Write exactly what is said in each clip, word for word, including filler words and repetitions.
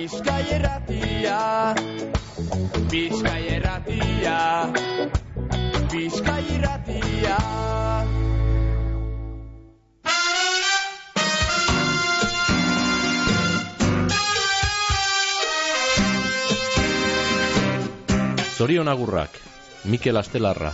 Bizkai Irratia, Bizkai Irratia, Bizkai Irratia. Zorion agurrak, Mikel Astelarra.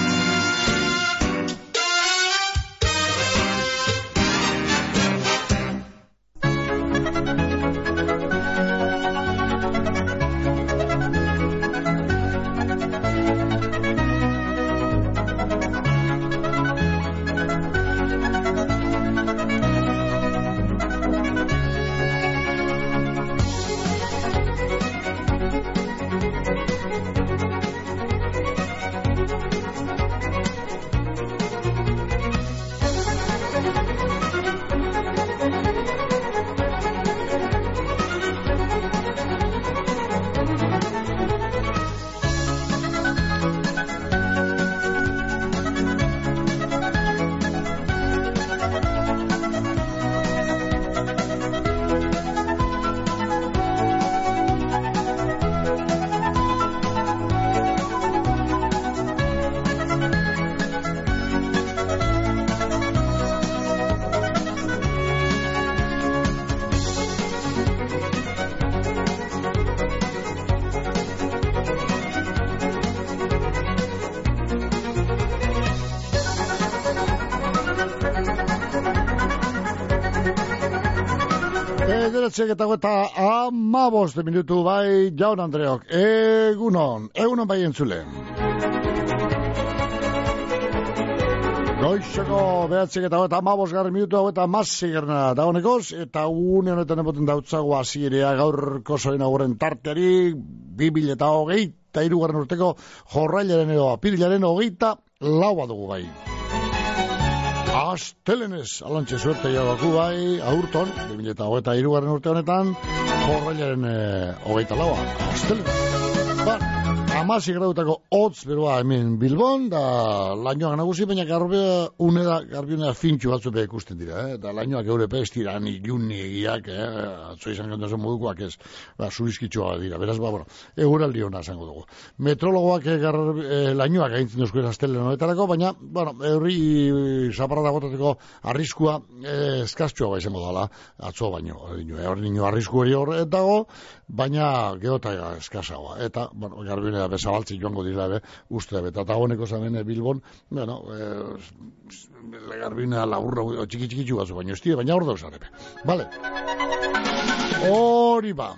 Eta eta amabost minutu bai Jaun Andreok, egunon, egunon bai entzulen. Goizeko behatzek eta eta amabost garri minutu hau eta mazi gerna dagonekoz, eta une honetan eboten dautzago azirea gaurko zoin aguren tarteari, bibil eta hogeita irugarren urteko jorrailaren edo apirilaren hogeita laua dugu bai. Astelenez, alantxe suerte jagoaku bai, aurton, bi mila hogeita hirugarren urte honetan, jorrailaren e, hogeita laua, astelenez. Ba, amasi grautako hotz beroa hemen Bilbon, da lainoak nagusi, baina garbea uneda, garbiunea fintxu batzu be ikusten dira, eh? Da lainoak eurepe ez tiran, iluni egiak, eh? Atzo izan gantazen modukoak ez, ba, zurizkitxoa dira, beraz, ba, bueno, eguraldi hona zango dugu. Metrologoak eh, gar, eh, lainoak aintzen duzkuen astelen honetarako, baina, bueno, eurri zaparrada botateko arriskua eh, eskaztxoa ba izango dala, atzo baino, hori nio arrisku hori hor dago, baina geota eskazagoa, eta, bueno, garbionea bezabaltzi joango dira, be, uste, eta eta honeko zamen e, Bilbon, bueno, e, garbionea laburra, txiki-txikitxu batzu, baina estia, baina hor dauz arepe. Vale. Hori ba.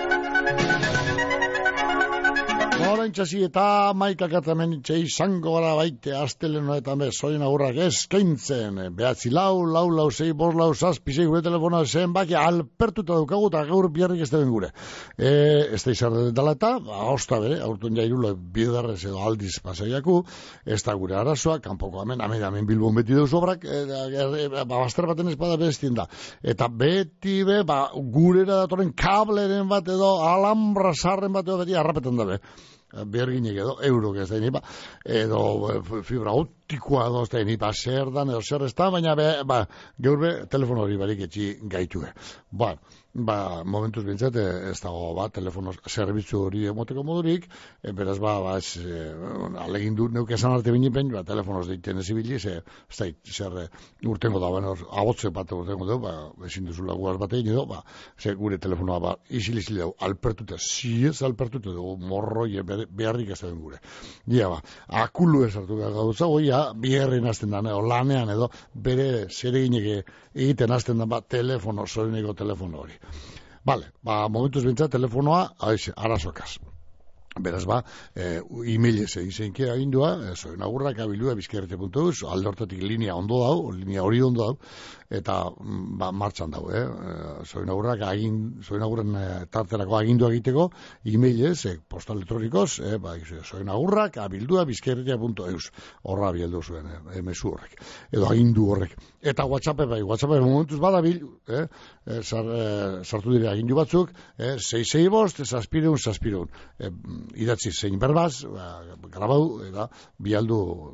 Horain txasi eta maikak atamen txai izango gara baite astelen honetan bez, zoin agurrak eskaintzen, behatzi lau, lau, lau, zei, bos, lau, zazpi, zei, gure telefonoa zen baki, alpertuta dukagu eta gaur biharrik ez deben gure. E, ez da izar dela eta, hausta bere, aurtun jairulo bidarrez edo aldiz pasaiaku, ez da gure arazoa, kanpoko amen, amen, amen Bilbon beti deuz obrak, e, e, ba, bastar baten espada bestien da. Eta beti be, ba, gurera datoren kableren bat edo, alambra sarren bat edo beti harrapetan dabe. Berginek edo, eurok ez da inipa, edo fibra optikoa edo ez da inipa, zer dan edo zer ez da, baina be, ba, gaur be, telefono hori barik etxi gaitue. Ba, ba, momentuz bintzat, ez dago, ba, telefono zerbitzu hori emoteko modurik, e, beraz, ba, ba, ez, e, alegin du, neuk esan arte binipen, ba, telefonoz deiten ez ibili, ze, ez da, zer urtengo da, bueno, abotze bat urtengo da, ba, ezin duzula guaz bat egin edo, ba, ze gure telefonoa, ba, izil-izil dago, alpertuta, ziez alpertuta dugu, morroi, beharrik ez da ben gure. Ia, ba, akulu esartu behar gautza, oia, biherrin azten da, edo, lanean edo, bere zereginek egiten azten da, ba, telefono, zoreneko telefono hori. Vale, ba, momentuz bintzat, telefonoa, aiz, arazokaz. Beraz ba, e, e-mailez egizeinke agindua, e, zoin agurrak abilua bizkerrete puntu eus, alde hortatik linea ondo dau, linea hori ondo dau, eta ba, martxan dau, eh? E, zoin agurrak agin, zoin agurren e, tarterako agindua egiteko, e-mailez, e, posta elektronikoz, e, ba, zoin agurrak abildua bizkerrete puntu eus, horra bieldu zuen, e, mesu horrek, edo agindu horrek. Eta WhatsApp, bai, WhatsApp momentuz badabil, eh? E, sar, e, sartu dire agindu batzuk, eh? sei sei bost, zazpireun, zazpireun, e, idatzi zein berbaz, ba, grabau, eta bialdu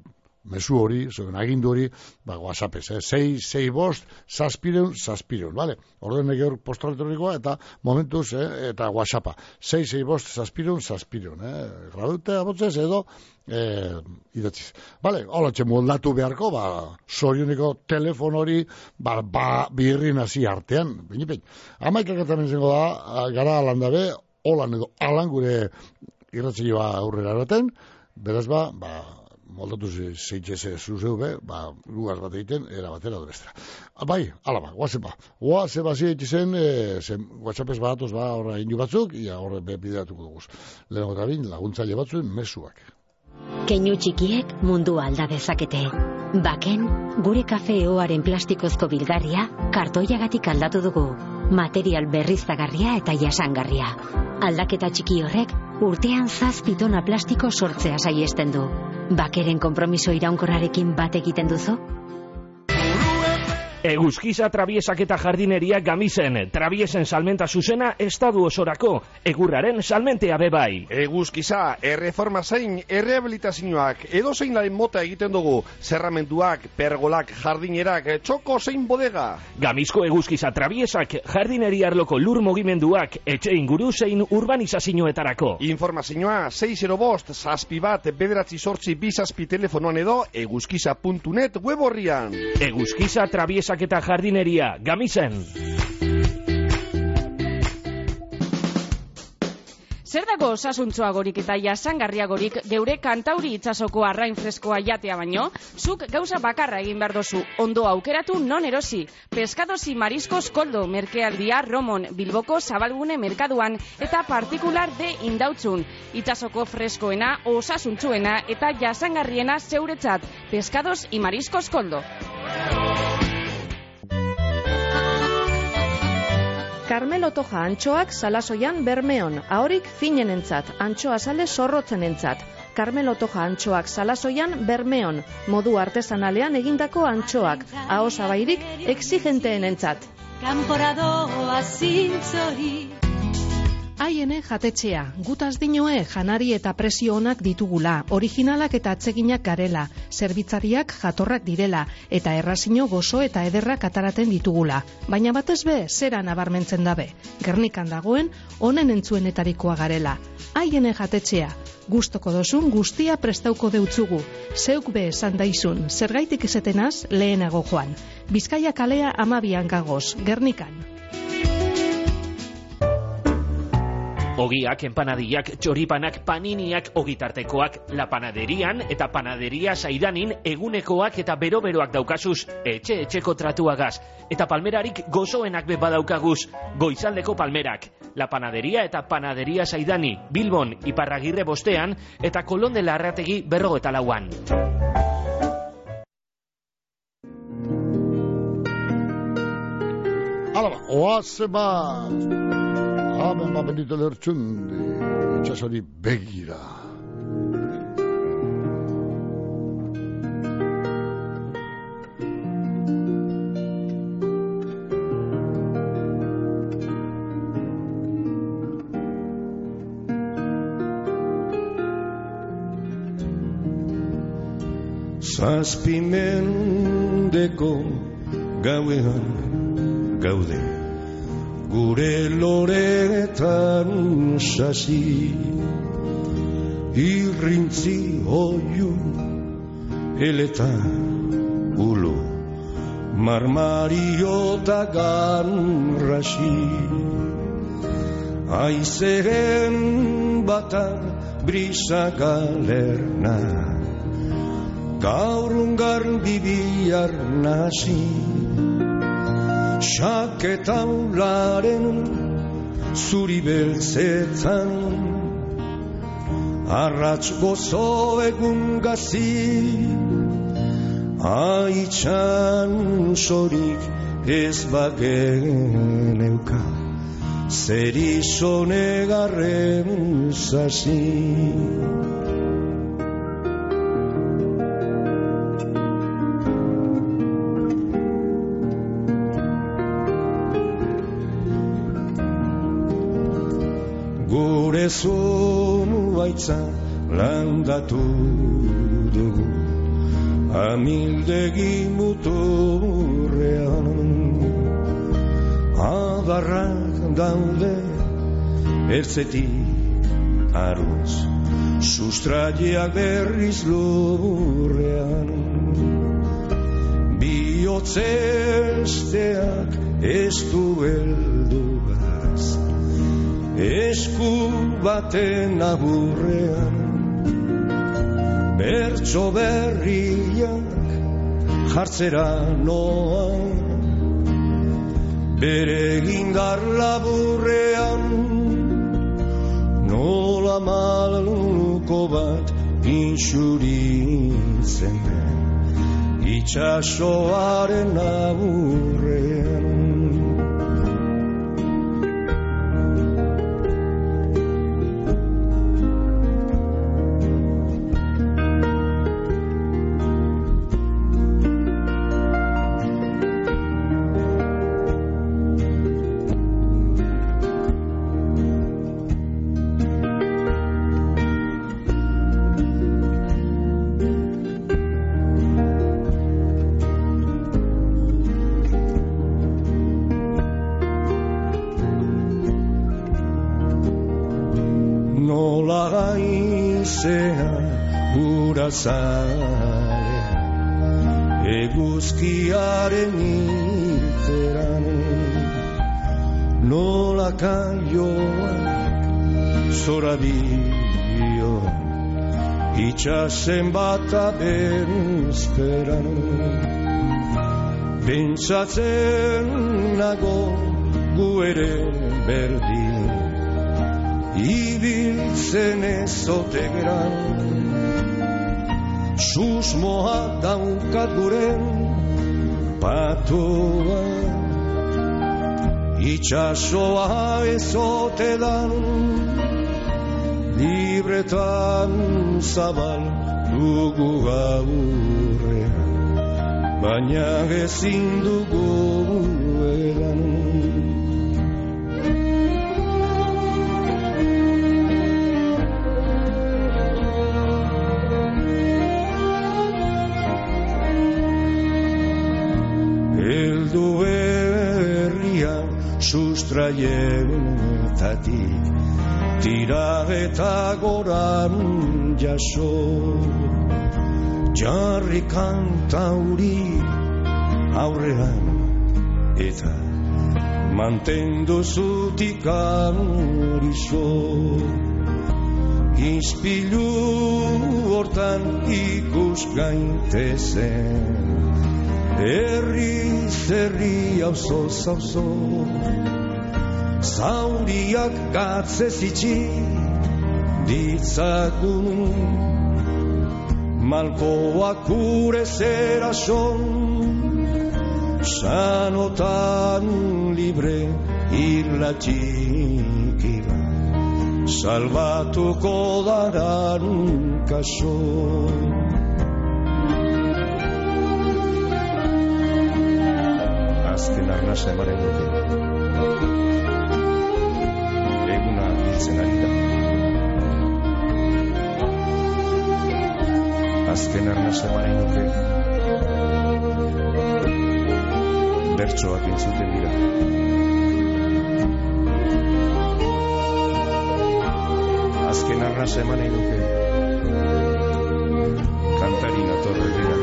mezu hori, zuen agindu hori, ba, WhatsAppez, eh? sei, sei bost, zazpireun, zazpireun, bale? Orden ege hor posta elektronikoa eta momentuz, eh? Eta WhatsAppa. sei, sei bost, zazpireun, zazpireun, eh? Grabute, abotzez, edo, eh, idatziz. Bale, hola txe moldatu beharko, ba, zorioniko telefon hori, ba, ba birri nazi artean, baina, baina. Amaikak eta menzengo da, gara alandabe, holan edo alan gure irratzaioa aurrera eraten, beraz ba, ba, moldatu zeitxe zuzeu be, ba, lugaz bat egiten, era batera do bestra. Bai, ala ba, WhatsAppa. WhatsAppa zeitxe zen, e, zen WhatsAppez badatoz ba, horra indu batzuk, ia horre be bideratuko duguz. Lehenko eta bin, laguntzaile batzuen mezuak. Keinu txikiek mundua alda dezakete. Baken, gure kafeoaren plastikozko bilgarria kartoiagatik aldatu dugu. Material berriztagarria eta jasangarria. Aldaketa txiki horrek urtean zazpi tona plastiko sortzea saiesten du. Bakeren konpromiso iraunkorrarekin bat egiten duzu? Eguzkiza Trabiesak eta Jardineria Gamisen. Trabiesen salmenta zuzena estadu osorako. Egurraren salmentea bebai. Eguzkiza, erreforma zein, errehabilitazioak, edo zein laren mota egiten dugu. Zerramentuak, pergolak, jardinerak, txoko zein bodega. Gamizko Eguzkiza Trabiesak, Jardineria arloko lur mugimenduak, etxe inguru zein urbanizazioetarako. Informazioa, sei zero bost, zazpi bat, bederatzi sortzi, bizazpi telefonoan edo, eguzkiza puntu net web horrian. Eguzkiza Trabiesak eta Jardineria Gamisen. Zer dago osasuntsuagorik eta jasangarriagorik geure kantauri itsasoko arrain freskoa jatea baino? Zuk gauza bakarra egin behar dozu, ondo aukeratu non erosi. Pescados y mariscos Koldo, merkealdia Romon, Bilboko Zabalgune merkaduan eta partikular de Indautzun. Itsasoko freskoena, osasuntsuena eta jasangarriena zeuretzat. Pescados y mariscos Koldo. Carmelo Toja antxoak Salasoian Bermeon, ahorik finenentzat, antxoa sale zorrotzenentzat. Carmelo Toja antxoak Salasoian Bermeon, modu artesanalean egindako antxoak, ahosabairik exigenteenentzat. Kanporadoa zintzori. Haiene jatetxea, gutaz dinoe janari eta presio onak ditugula, originalak eta atseginak garela, zerbitzariak jatorrak direla, eta errazino gozo eta ederrak ataraten ditugula. Baina batez be, zera nabarmentzen dabe. Gernikan dagoen, honen entzuenetarikoa garela. Haiene jatetxea, gustoko dozun guztia prestauko deutzugu. Zeuk be esan daizun, zergaitik esetenaz lehenago joan. Bizkaia kalea amabian gagoz, Gernikan. Ogiak, empanadillak, txoripanak, paniniak, ogitartekoak, la panaderian eta panaderia Saidanin egunekoak eta bero-beroak daukazuz, etxe-etxeko tratuagaz. Eta palmerarik gozoenak be badaukaguz, goizaldeko palmerak. La panaderia eta panaderia Saidani, Bilbon, Iparragirre bostean, eta Kolon de la Arrategi berro eta lauan. Alaba, oaze bat! Haben ba bendito lertxundi, itxasori begira. Zazpimendeko gauean gaude, gure loretan sasi, irrintzi oiu eleta ulo, marmario eta ganrasi. Aizeren batan brisa galerna, gaurungar bibiar nasi. Xaketaularen zuri beltzetan, arratz gozo egun gazi, haitxan sorik ez bagen euka, zer izonegarren zazi. Zonu baitza landatu dugu, amildegi muturrean. Adarrak daude ertzetik aruz, sustraiak berriz lurrean. Biotzesteak ez du beldugaz, esku baten aburrean. Bertso berriak jartzera noa, bere indar laburrean. Nola maluko bat inxuritzen den itxasoaren aburrean. Zale, eguzkiaren irteran, nola kaioak zoradio, itxasen bata bezperan. Pentsatzen nago gu ere berdin, ibiltzen ezote geran. Susmoa daukat guren patoa, itxasoa ezote dan, libretan zabal dugu gaurrean, baina ezin dugu edan. Sustraietatik tira eta goran jaso, jarri kantauri aurrean eta mantendu zutik arizo. Ispilu hortan ikus gaitezen, herri zerri auzoz auzo, zauriak gatzez itxi ditzagun, malkoak gure zerason, sanotan libre irlatxikira, salbatuko daran kaso. Azken arnasa emaren dute, eguna hiltzen ari da. Azken arnasa emaren dute, bertsoak entzuten dira. Azken arnasa emaren dute, kantari natorre dira.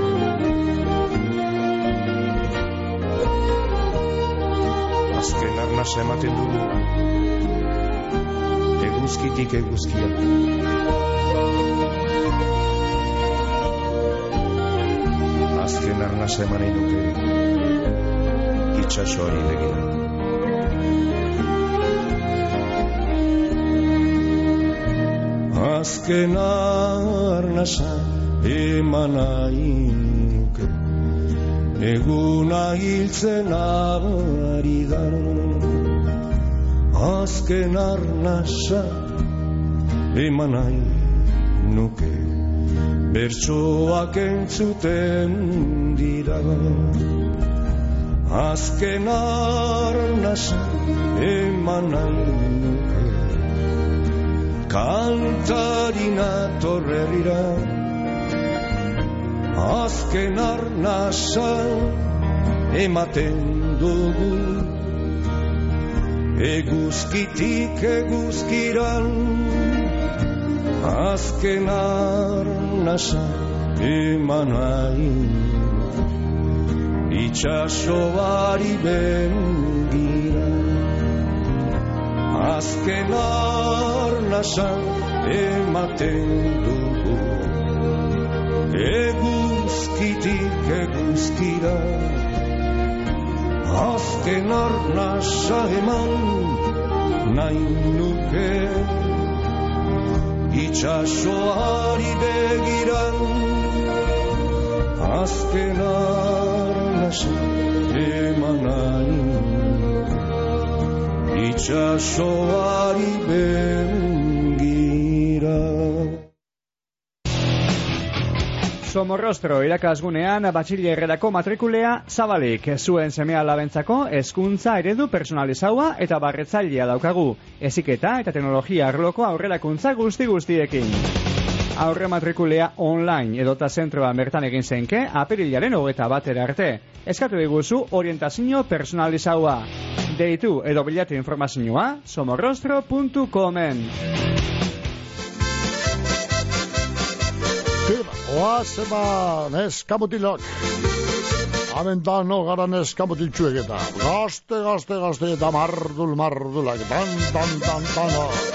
Azken arnasa ematen dugu, eguzkitik eguzkia. Azken arnasa emanen duke, itxasoari begira. Azken arnasa emanai nuke, eguna hiltzen ari da. Azken arnasa emanai nuke, bertsoak entzuten dira. Azken arnasa emanai nuke, kantari natorrerira, azken arnasa ematen dugu, eguzkitik eguzkiran, azken arnasa eman nahi, itxasoari bengira, azken arnasa ematen dugu, eguzkitik eguzkira, azken arnasa eman nahi nuke, itxasoari begiran, azken arnasa eman nahi nuke, itxasoari begira. Somorrostro irakasgunean batxilerrerako matrikulea zabalik. Zuen seme-alabentzako hezkuntza eredu personalizaua eta barretzailea daukagu. Heziketa eta teknologia arloko aurrerakuntza guzti-guztiekin. Aurre matrikulea online edota zentroan bertan egin zenke apirilaren hogeta batera arte. Eskatu diguzu orientazio personalizaua. Deitu edo bilatu informazioa somorrostro puntu comen. Oazeba neskamutilok. Hemen da no gara neskamutiltxuek eta gazte, gazte, gazte eta mardul, mardulak. Dan, dan, dan, dan.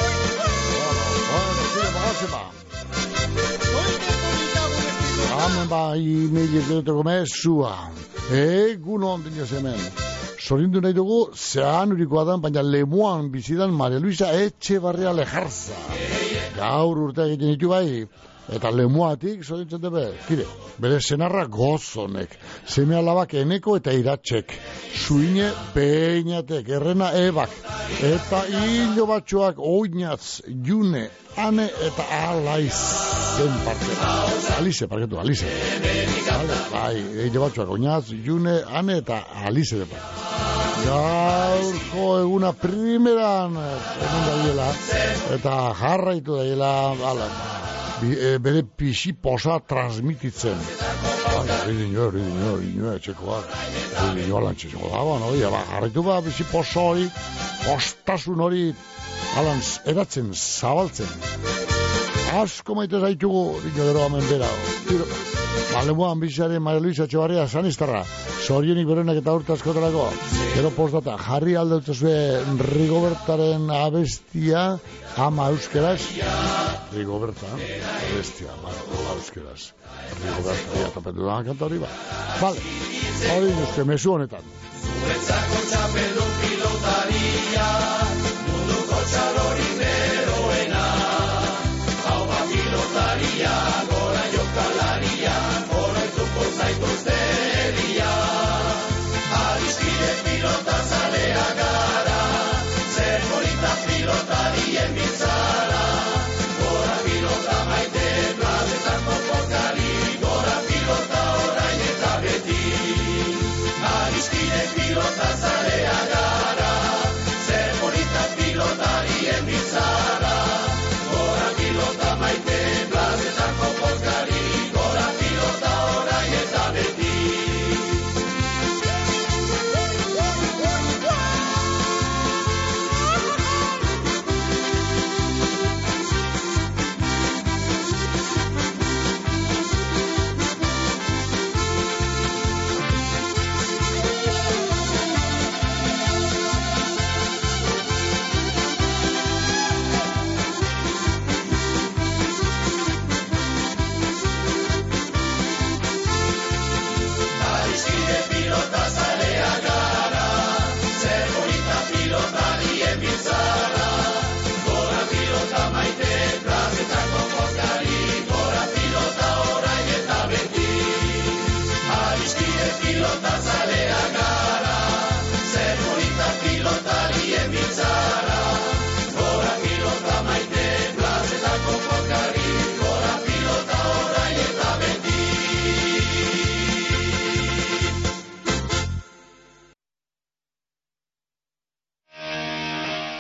Hemen ba, imeilik duteko mezua. Egun ondin ez hemen. Sorindu nahi dugu, zehan urikoa dan, baina lemuan bizidan Maria Luisa Etxebarria Lejarza. Gaur urte egiten ditu bai. Eta lemuatik, zorintzen dube, kire, bere senarra gozonek, seme alabak eneko eta iratxek, suine peinatek, errena ebak, eta hilo batxoak oinatz, june, ane eta alaizen parte. Alize, parketu, alize. Vale, bai, hilo batxoak oinatz, june, ane eta alize de parte. Gaurko eguna primeran, egun daiela, eta jarraitu daiela, ala, bere pixi posa transmititzen. Ridinio, ridinio, ridinio, etxekoak. Ridinio alantxeko dagoan, hori, jarraitu ba, pixi posa hori, postasun hori, alantz, eratzen, zabaltzen. Asko maite zaitugu, ridinio gero hamen bera. Balemoan biziaren Maria Luisa Etxebarria saniztarra, zorienik berenak eta urte askotarako. Gero postdata, jarri aldeutazue Rigobertaren abestia, ama euskeraz. Rigoberta, abestia, ama euskeraz. Rigoberta, ja, tapetu da, kanta hori ba. Vale, hori nuzke, mesu honetan. Zuretzako txapeldun pilotaria, munduko txalori beroena. Hau ba pilotaria, gora jokalaria, oroituko zaituzte eria. Adiskide pilota zalea gara, zer polita pilotarien bizara. Gora pilota maite, plazetako pokari, gora pilota orain eta beti. Adiskide pilota zalea gara.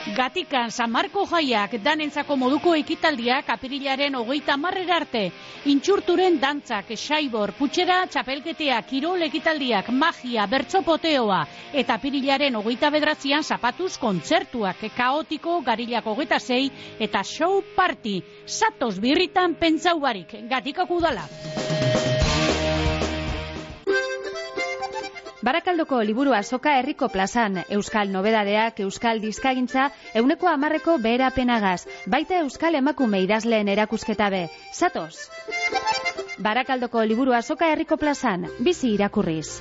Gatikan San Marko jaiak danentzako moduko ekitaldiak apirilaren hogeita hamarrera arte. Intxurturen dantzak, saibor, putxera, txapelketeak, kirol ekitaldiak, magia, bertsopoteoa eta apirilaren hogeita bederatzian zapatuz kontzertuak, kaotiko, garilak hogeita sei eta show party. Zatoz birritan pentsau barik, Gatikak udala. Barakaldoko liburu azoka herriko plazan, euskal nobedadeak, euskal dizkagintza, euneko hamarreko beherapenagaz, baita euskal emakume idazleen erakusketa be. Zatoz! Barakaldoko liburu azoka herriko plazan, bizi irakurriz.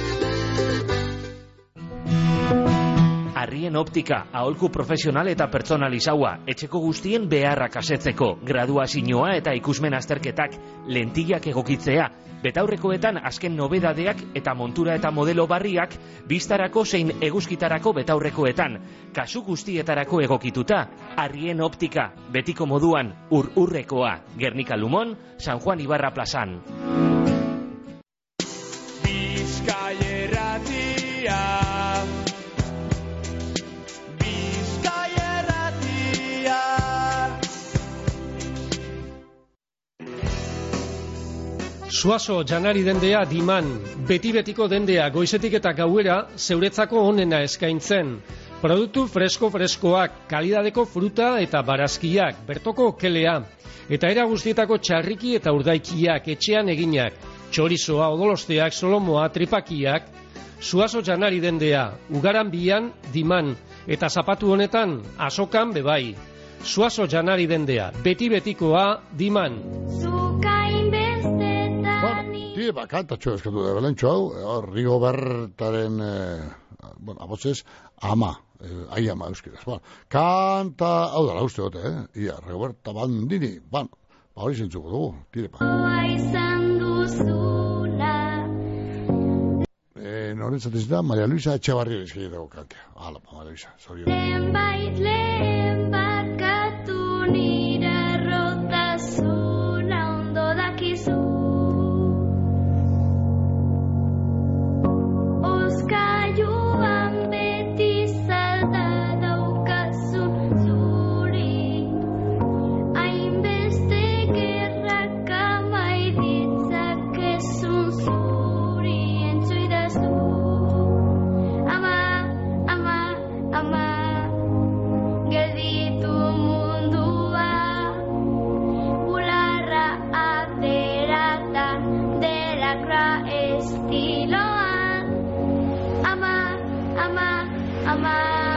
Arrien optika, aholku profesional eta pertsonalizaua, etxeko guztien beharrak asetzeko, graduazioa eta ikusmen azterketak, lentillak egokitzea, betaurrekoetan azken nobedadeak eta montura eta modelo barriak, biztarako zein eguzkitarako betaurrekoetan, kasu guztietarako egokituta, Arrien optika, betiko moduan, ur-urrekoa, Gernika Lumon, San Juan Ibarra plazan. Bizkaierratia Suazo janari dendea diman, beti-betiko dendea goizetik eta gauera zeuretzako onena eskaintzen. Produktu fresko-freskoak, kalidadeko fruta eta barazkiak, bertoko kelea. Eta era guztietako txarriki eta urdaikiak, etxean eginak, txorizoa, odolosteak, solomoa, tripakiak. Suazo janari dendea, ugaran bian diman, eta zapatu honetan azokan bebai. Suazo janari dendea, beti-betikoa diman. Tire, ba, kantatxo eskatu da belentxo hau, hor, Rigobertaren, eh, bueno, abotzez, ama, eh, ai ama euskiraz, bueno, kanta, hau da, lauste gote, eh, ia, Rigoberta Bandini, bueno, ba, hori zentzuko dugu, tire, ba. Eh, noren zatez da, Maria Luisa Etxebarri eskidetako kantea, hala, ba, Maria Luisa, zorio. Zenbait lehen bakatu nire rotazuna ondo dakizu. Oskailuan beti zalda daukazun zuri, hainbeste gerrak amaiditzakezun zuri entzuidazu. Ama, ama, ama, gelditu mundua, bularra aterata delakra estiloa. Ama, ama, ama.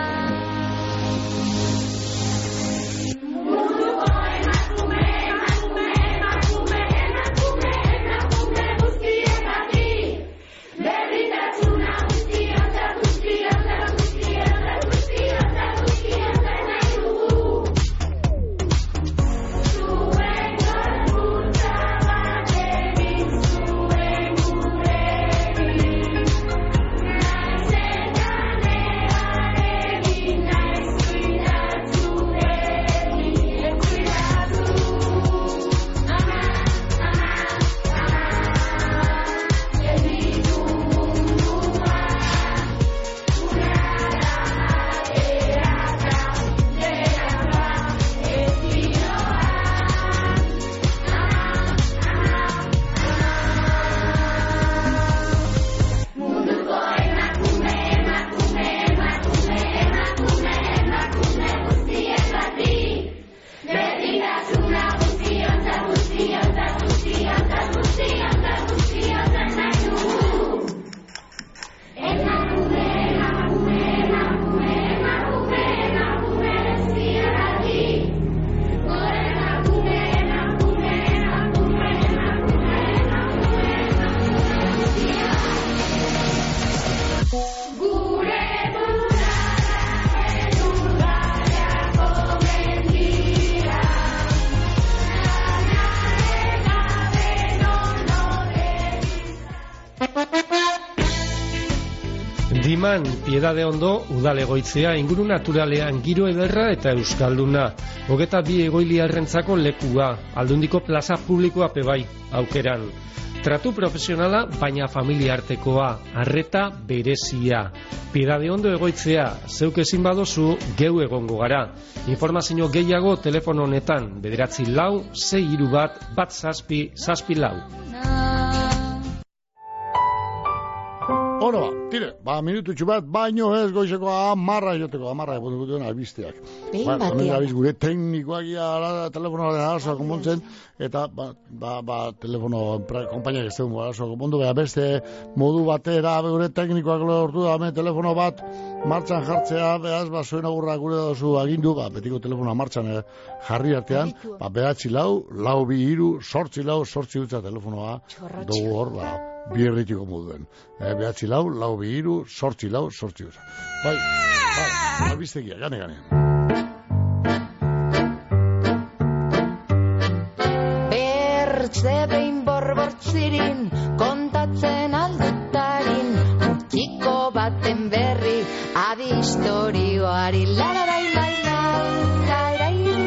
Munduko emakume, emakume, emakume, emakume, emakume guztietatik, berdintasuna guztiontzat, guztiontzat, guztiontzat, guztiontzat, guztiontzat nahi dugu. Zuen gorputza bat egin, zuen gurrekin. Diman, Piedade Ondo, udalegoitzea, inguru naturalean giro ederra eta euskalduna. Hogeta bi egoiliarrentzako lekua, aldundiko plaza publikoa pebai, aukeran. Tratu profesionala, baina familia artekoa, arreta berezia. Piedade ondo egoitzea, zeuk ezin badozu, geu egongo gara. Informazio gehiago telefono honetan, bederatzi lau, sei hiru bat, bat zazpi, zazpi lau. Hora ba, tire, ba, minututxu bat, baino ez goizeko amarra joteko, amarra epotuko duen albisteak. Behin Ba, batean. hemen gabiz gure teknikoak ia telefonoa arazoa konpontzen, eta ba, ba, ba telefono pra- konpainiak ez dugu arazoa konpondu, beha beste modu batera, gure teknikoak lortu da, hemen telefono bat martxan jartzea, behaz, ba, zuen agurra gure dozu agindu, ba, betiko telefonoa martxan eh, jarri artean, ba, behatzi lau, lau bi hiru, sortzi lau, sortzi utza telefonoa, dugu hor, ba, bierritiko moduen. Eh, behatzi lau, lau bi hiru, sortzi lau, sortzi utza. Bai, bai, albistegia, gane, gane. Bertze behin borbortzirin kontatzen aldutarin mutxiko baten berri adi historioari lararai lai lai lai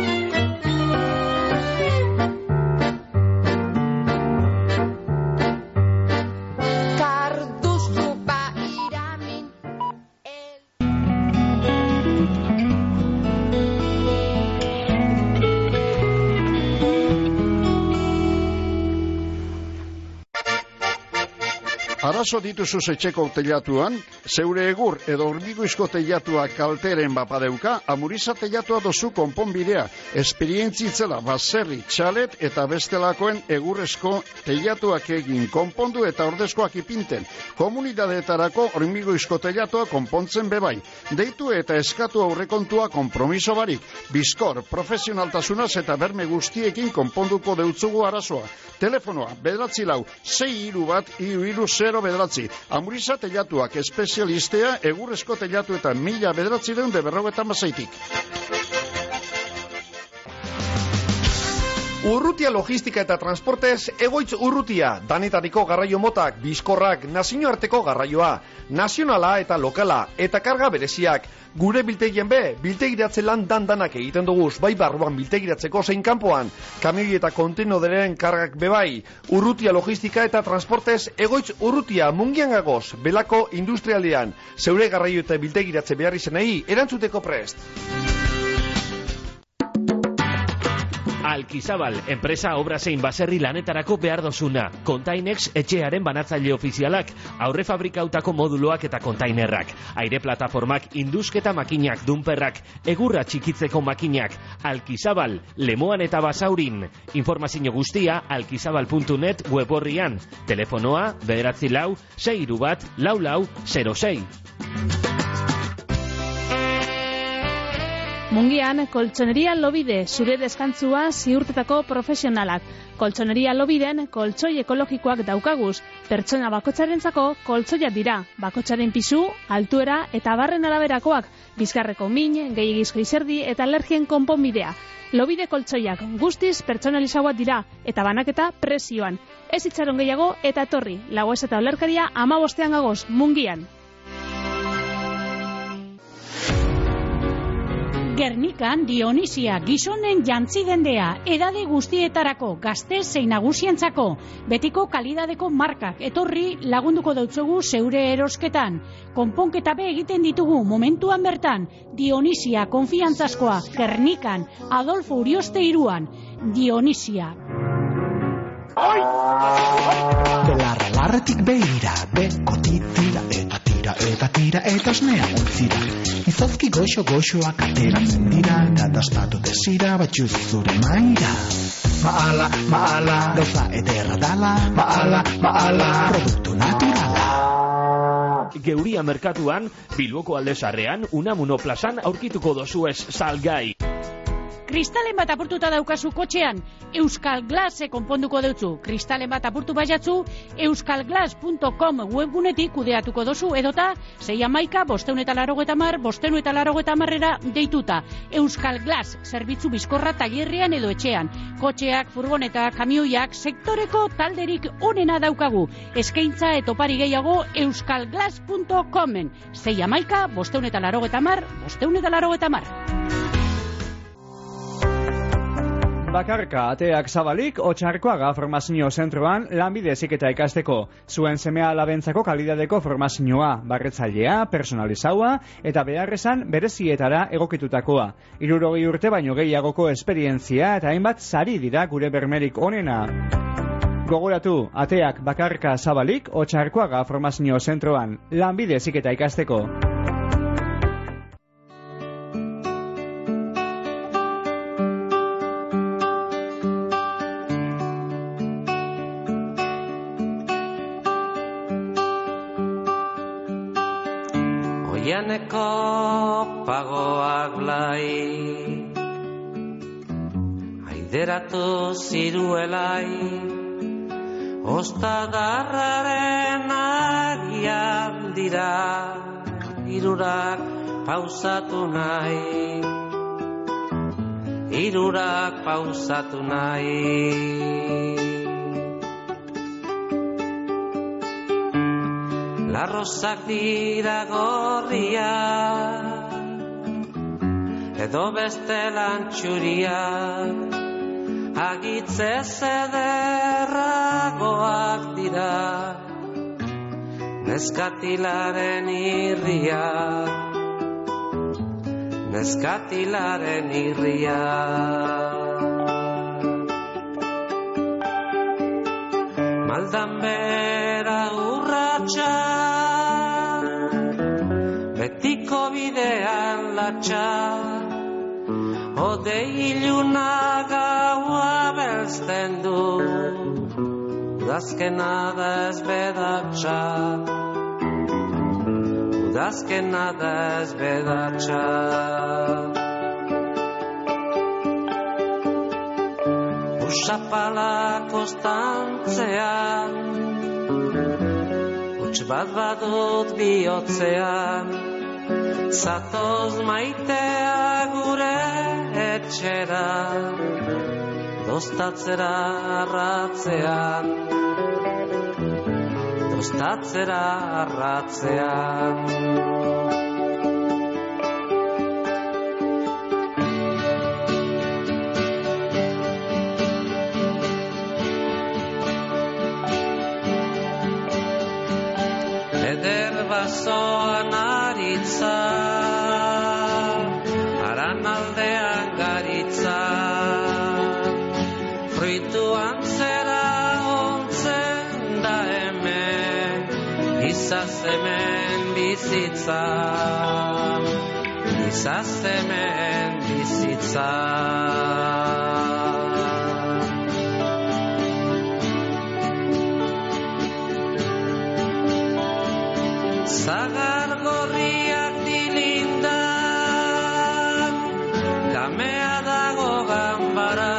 Karduztu ba iramin Arazo dituzu etxeko teilatuan, zeure egur edo hormigoizko teilatua kalteren bapadeuka, Amuriza teilatua dozu konponbidea, esperientzitzela baserri, txalet eta bestelakoen egurrezko teilatuak egin konpondu eta ordezkoak ipinten. Komunidadeetarako hormigoizko teilatua konpontzen bebai. Deitu eta eskatu aurrekontua konpromiso barik. Bizkor, profesionaltasunaz eta berme guztiekin konponduko deutzugu arazoa. Telefonoa, bederatzi lau, sei hiru bat, hiru hiru zero bederatzi. Amuriza teilatuak espezialistea, egurrezko teilatu eta mila bederatzi deun de berrogetan bazaitik. Urrutia logistika eta transportez, egoitz urrutia, danetariko garraio motak, bizkorrak, nazioarteko garraioa, nazionala eta lokala, eta karga bereziak. Gure biltegien be, biltegiratze lan dan-danak egiten duguz, bai barruan biltegiratzeko zein kanpoan, kamioi eta kontenoderen kargak bebai, urrutia logistika eta transportez, egoitz urrutia mungian gagoz, belako industrialdean, zeure garraio eta biltegiratze behar izenei, erantzuteko prest. Alkizabal, enpresa obra zein baserri lanetarako behar dozuna. Containex etxearen banatzaile ofizialak, aurre fabrikautako moduloak eta kontainerrak, aire plataformak, indusketa makinak, dunperrak, egurra txikitzeko makinak. Alkizabal, Lemoan eta Basaurin. Informazio guztia alkizabal puntu net web horrian. Telefonoa, bederatzi lau, sei hiru bat, lau lau, zero sei. Mungian, koltsoneria Lobide, zure deskantzua ziurtetako profesionalak. Koltsoneria Lobiden, koltsoi ekologikoak daukaguz. Pertsona bakotxarentzako koltsoiak dira. Bakotxaren pisu, altuera eta barren araberakoak. Bizkarreko min, gehiagizko izerdi eta alergien konponbidea. Lobide koltsoiak guztiz pertsonalizauak dira eta banaketa prezioan. Ez itxaron gehiago eta etorri. Lagoez eta olerkaria amabostean gagoz, Mungian. Gernikan Dionisia, gizonen jantzi dendea, edade guztietarako, gazte zein nagusientzako, betiko kalidadeko markak, etorri lagunduko dautzugu zeure erosketan. Konponketa be egiten ditugu momentuan bertan, Dionisia, konfiantzazkoa, Gernikan, Adolfo Urioste iruan, Dionisia. Belarra larretik behira, bekoti tira eta tira eta tira eta esnea ontzira. Izozki goxo goxoak ateratzen dira, eta dastatu desira batxuz zure maira. Maala, maala, gauza ederra dala, maala, maala, produktu naturala. Geuria merkatuan, Bilboko aldezarrean, Unamuno plazan aurkituko dozuez salgai. Kristalen bat apurtuta daukazu kotxean, Euskal Glase konponduko deutzu. Kristalen bat apurtu baiatzu, euskalglas puntu com webgunetik kudeatuko dozu edota sei hamaika, bosteun eta larogeta mar, bosteun eta larogeta marrera deituta. Euskal Glas, zerbitzu bizkorra tailerrean edo etxean. Kotxeak, furgonetak, kamioiak, sektoreko talderik onena daukagu. Eskaintza etopari gehiago euskalglas puntu comen. sei hamaika, bosteun eta larogeta mar, bosteun eta larogeta mar. bakarka ateak zabalik Otxarkoaga formazio zentroan lanbide heziketa ikasteko. Zuen semea alabentzako kalidadeko formazioa, barretzailea, personalizaua eta beharrezan berezietara egokitutakoa. Hirurogei urte baino gehiagoko esperientzia eta hainbat sari dira gure bermerik onena. Gogoratu, ateak bakarka zabalik Otxarkoaga formazio zentroan lanbide heziketa ikasteko. Oianeko pagoak blai aideratu ziruelai ostadarraren agian dira hirurak pausatu nahi hirurak pausatu nahi Larrozak dira gorria edo beste lantxuriak agitze zederragoak dira neskatilaren irria neskatilaren irria maldan bera urratxa betiko bidean latxa ode iluna gaua belzten du udazkena da ez bedatxa udazkena da ez bedatxa Usapala kostantzean Huts bat badut bihotzean Zatoz maitea gure etxera Dostatzera arratzean Dostatzera arratzean Basoan aritza Aran aldean garitza Fruituan zera ontzen da hemen Izaz hemen bizitza Izaz hemen bizitza Zagar gorriak dilindan Kamea dago ganbara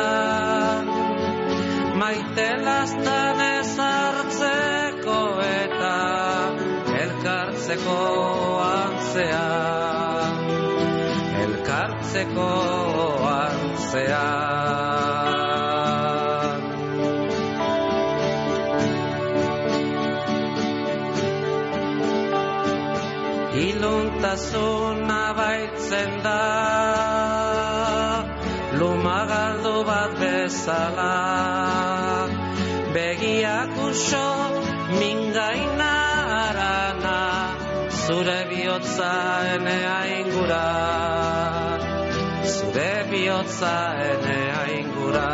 Maite lastan ez hartzeko eta Elkartzeko antzean Elkartzeko antzean Iluntasuna baitzen da Lumagaldu bat bezala Begiak uso mingaina arana Zure bihotza enea ingura Zure bihotza enea ingura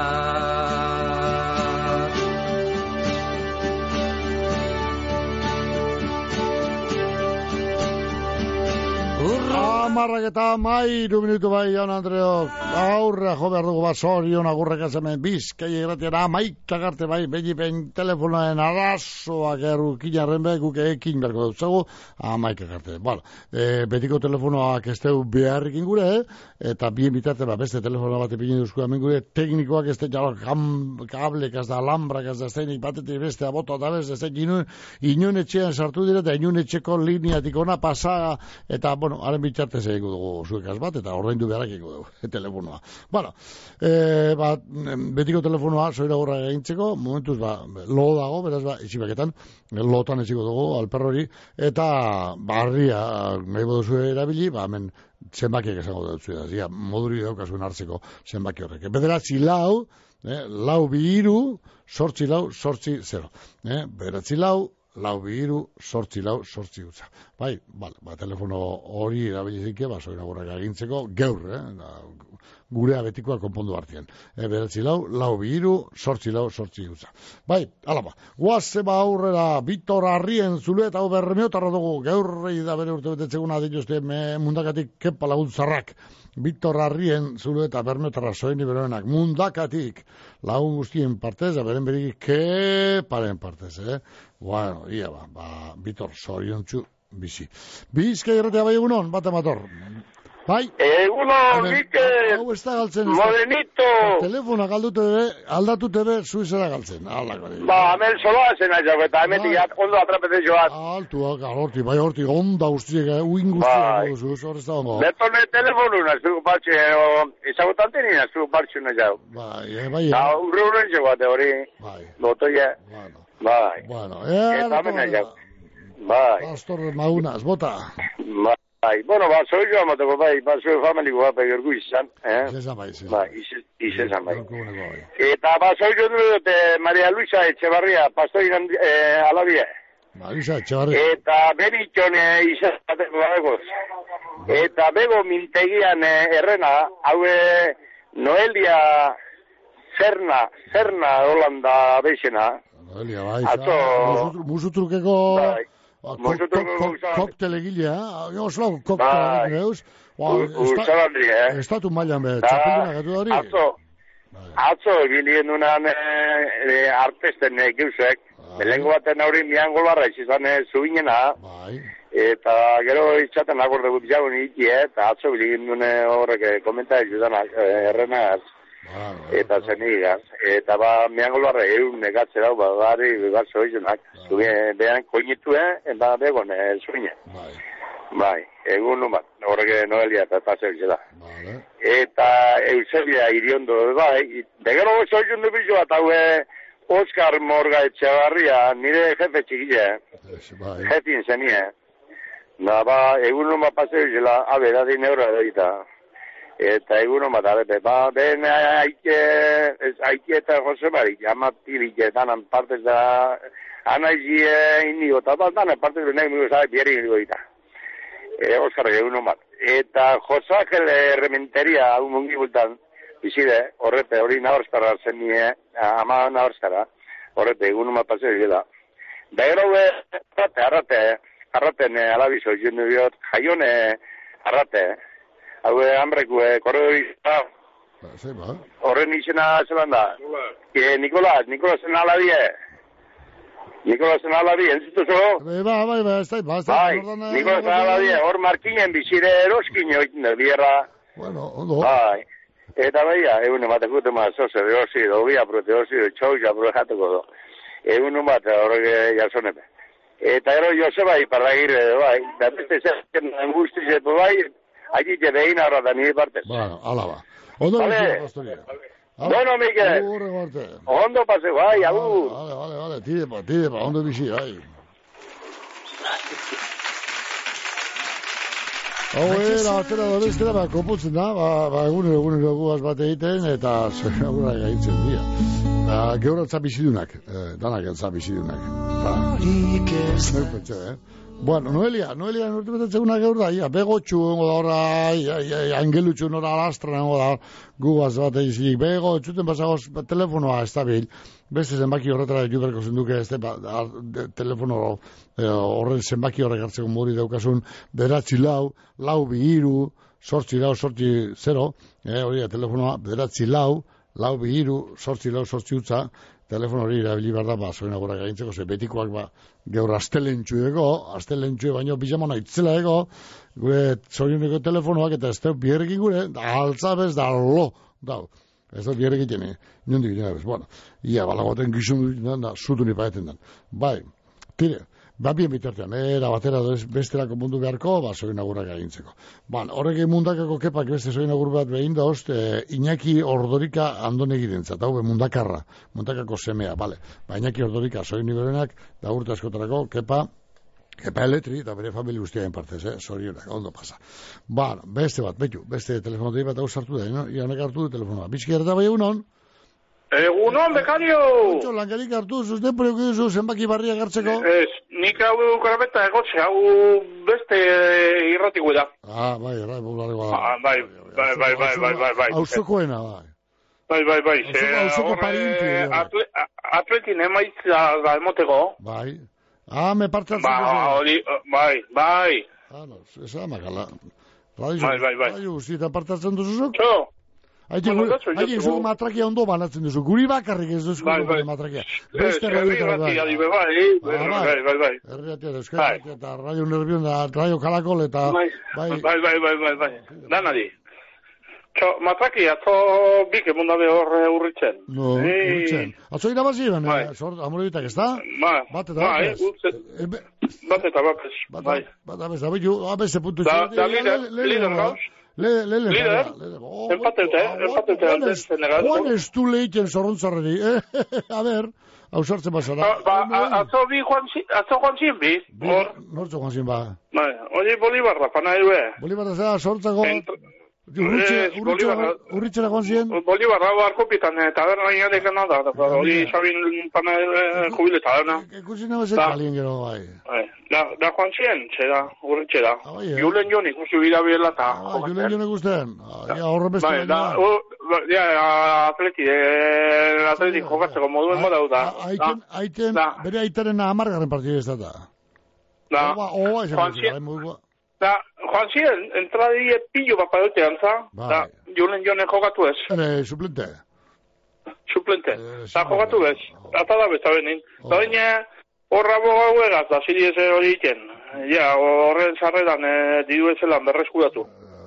Amarrak eta mairu minutu bai, Jan Andreok. Aurra jo behar dugu bat zorion agurrak azemen bizkai egratiara maikagarte bai, behi ben telefonoen arazoak errukinaren behar guk ekin berko dut zego, amaikagarte. Bueno, e, betiko telefonoak ez deu beharrikin gure, eh? Eta bien bitarte, ba, beste telefono bat epinin duzku hemen gure, teknikoak ez da kablek, ez da alambrak, ez da zeinik batetik beste aboto eta bez, ez da inun etxean sartu dira, eta inun etxeko lineatik ona pasa, eta, bueno, haren bitarte partez egiko dugu zuekaz bat, eta ordaindu beharrak egiko dugu, e, telefonoa. Bueno, e, ba, betiko telefonoa soira gurra egintzeko, momentuz, ba, lo dago, beraz, ba, izibaketan, lotan eziko dugu, alperrori, eta barria nahi boduzu erabili, ba, hemen, zenbakiak esango dut zueda, zia, moduri daukazuen hartzeko zenbaki horrek. Bederatzi lau, eh, lau bi hiru, sortzi lau, sortzi zero. Eh, bederatzi lau, lau bi hiru, sortzi lau, sortzi utza. Bai, bale, ba, telefono hori erabilizike, ba, soina gurrak agintzeko, geur, eh, da, gurea betikoa konpondu hartien. E, beratzi lau, lau bi hiru, sortzi lau, sortzi utza. Bai, alaba, guaze ba aurrera, Bitor Arrien zule eta hau bermeotarra dugu, geurrei da bere urte betetzeguna dituzte mundakatik kepa laguntzarrak. Bitor Arrien zule eta bermeotarra soini beroenak, mundakatik lagun guztien partez, da beren berik keparen partez, eh? Bueno, ia ba, ba Bitor, zoriontzu bizi. Bizka irratea bai egunon, bat emator. Bai? Egunon, Mikel, hau ez da galtzen. morenito. Telefona galdute be, aldatu tebe, zuizera galtzen. Aldako. Ba, hemen soloa zena jago, eta hemen diat, ondo atrapete joat. Altuak, horti, bai horti, onda guztiek, uin guztiek, guztiek, hor ez da ongo. Betone telefonu nazu batxe, ezagutan teni nazu batxe nahi. Bai, bai. Eta urre urren joate hori. Bai. Botoia. Bai. Bueno, eta hemen nahi jau. Bai. Pastor Maunas, bota. Bai. Bai, bueno, ba, zoi joan mateko, bai, ba, zoi familiko bat egorgu izan, eh? Izan bai, izan. Bai, izan bai. Eta, ba, zoi joan dute Maria Luisa Etxebarria, pastori eh, alabie. Maria Luisa Etxebarria. Eta benitxon eh, izan bateko badekoz. Eta bego mintegian eh, errena, haue Noelia Zerna, Zerna Holanda beixena. Noelia, bai, atzo... musutrukeko... Bai. Koktel egilea, oslau, koktel egileuz. Estatu mailan be, txapelina gatu hori. Atzo, atzo egilien dunan artesten geusek, belengo baten hori miango barra izan zuinena, eta gero itxaten akorde gut jagun iki, eta atzo egilien dune horrek komenta egizanak errenaz. Eta zen igaz, eta ba, miango barra egun negatze dau, ba, gari, gatze hoizunak, zuen behan koinituen, eta begon zuine. Bai, egun numat, horrek Noelia eta paseo izela. Eta Eusebia iriondo, bai, begero gozo hoizun du bizo bat, haue Oskar Morga Etxebarria, nire jefe txikile, jefin zenie. Da, ba, egun numat paseo izela, abe, da din euro edo eta eguno matarete, ba, ben haike, haike eta Jose Marik, amatirik, danan partez da, anaizie indigo, eta danan partez benek migo zabe bieri indigo eta. E, Oskar, eguno mat. Eta Josakel rementeria, hau mungi bultan, bizide, horrete, hori nahorzkara zen nire, ama nahorzkara, horrete, eguno mat paseo izela. Da gero, arrate, arrate, arraten alabizo, jendu biot, jaione, arrate, hau hambreku, korredori izan. Horren izena zelan da. Nikolas, Nikolasen alabie. Nikolasen alabie, entzutu zo? Bai, bai, bai, ez da, bai, bai, Nikolasen alabie, hor markinen bizire eroskin joitin da, bierra. Bueno, ondo. Bai, eta baia, egun ematek gute ma, zoze, behozi, dobia, prote, hozi, txauza, proetatuko do. Egun bat, horrek jasonepe. Eta ero Joseba iparragirre, bai, da beste zer, angustizepo, bai, allí te vein ahora de mi parte. Bueno, ala va. Ondo vale. Bueno, Mikel. Ondo pase, bai, agur. Vale, vale, vale, tire pa, tire pa, ondo bizi, bai. Hau era, atera da bestera, ba, koputzen da, ba, ba, egunero, egunero guaz bat egiten, eta segura gaitzen dira. Ba, geurantza bizidunak, eh, danak entza bizidunak. Ba, neu pentsa, eh. Bueno, Noelia, Noelia, norte betetzeguna geur da, ia, begotxu, ongo da horra, ia, ia, ia, angelutxu nora alastra, ongo da, gugaz bat egizik, bego, txuten pasagoz, telefonoa estabil, beste zenbaki horretara juberko zenduke, ez ba, de, telefono eh, horren zenbaki horrek hartzeko mori daukasun, beratzi lau, lau bi hiru, sortzi lau, sortzi zero, eh, hori da, telefonoa, beratzi lau, lau bi hiru, sortzi lau, sortzi utza, telefono hori irabili behar da, ba, zoina gura gaintzeko, ze betikoak, ba, gaur astelentxu ego, astelentxu baino pijamona itzela ego, gure zorioneko telefonoak, eta ez da bierrekin gure, da altzabez, da lo, da, ez da bierrekin jene, niondik jene bez, bueno, ia, balagoten gizun da, zutu nipaeten dan, bai, tire, Ba, bien bitartean, era batera besterako mundu beharko, ba, soin agurrak agintzeko. Ba, horrek mundakako kepak beste soin agur bat behin da, host, e, Iñaki Ordorika andonegi dintzat, hau be mundakarra, mundakako semea, bale. Ba, Iñaki Ordorika soin igorenak, da urte askotarako, kepa, kepa eletri, eta bere familia guztiaren partez, eh, zorionak, ondo pasa. Ba, beste bat, betu, beste telefonotei bat hau sartu da, no? Ianek hartu du telefonoa. Bizki erda bai egunon? Egunon, bekario! Otxo, langarik hartu, zuzten poreko duzu zenbaki barriak hartzeko? Ez, nik hau karabeta egotxe, hau beste irratiko da. Ah, bai, bai, bulareko da. Ah, bai, bai, bai, bai, bai, bai, bai. Auzokoena, bai. Bai, bai, bai. Auzoko parienti. Atletin emaitza da emoteko. Bai. Ah, me partatzen duzu. Ba, hori, bai, bai. Ah, no, esa makala. Bai, bai, bai. Bai, guztietan partatzen duzuzuk? Txo. Haite gure matrakia ondo banatzen duzu. Guri bakarrik ez duzu gure matrakia. Beste radioetan da. Bai, bai, bai, bai. Herriatia da, euskaratia eta radio nervion da, radio kalakol eta... Bai, bai, bai, bai, bai, bai. Danadi. Txo, matrakia, atzo bik emundabe hor urritzen. No, urritzen. Atzo irabazi, amoroitak ez da? Bat eta bat ez. Bat eta bat ez. Bat eta bat ez. Beste puntu da, da, lider, lider gauz. Le, le, le, Líder, empatete, empatete alde zenegal. Juan ez du lehiken zorrontzarreri, eh? A ber, hau sartzen basara. Ba, atzo bi Juan Zin bi, hor. Nortzo Juan Zin ba. Bai, hori Bolibarra, pana eue. Bolibarra zera, sortzako... Urritxera Juan Zin? Bolibarra, barkopitan, eta berna inadekan nada, hori Sabin pana jubileta dena. Ekusi nago zen kalien gero, bai. Da Juan Zin, txera, urritxera. Julen Joni, ikusi bida biela eta... Julen Joni gusten, ja horre beste... Bai, da, ja, atleti, atleti jokatzeko moduen modau da. Aiten, bere aitaren amargarren partidu ez da. Da, Juan Zin... Da, Juan Zin, entradie pillo bat padotean, za? Da, Julen Joni jokatu ez. Ere, suplente. Suplente. Da, jokatu ez. Ata da besta benin. Da, baina... Horra bogau egaz, da, ziri ez hori iten. Ja, horren zarredan diru ezelan berreskudatu.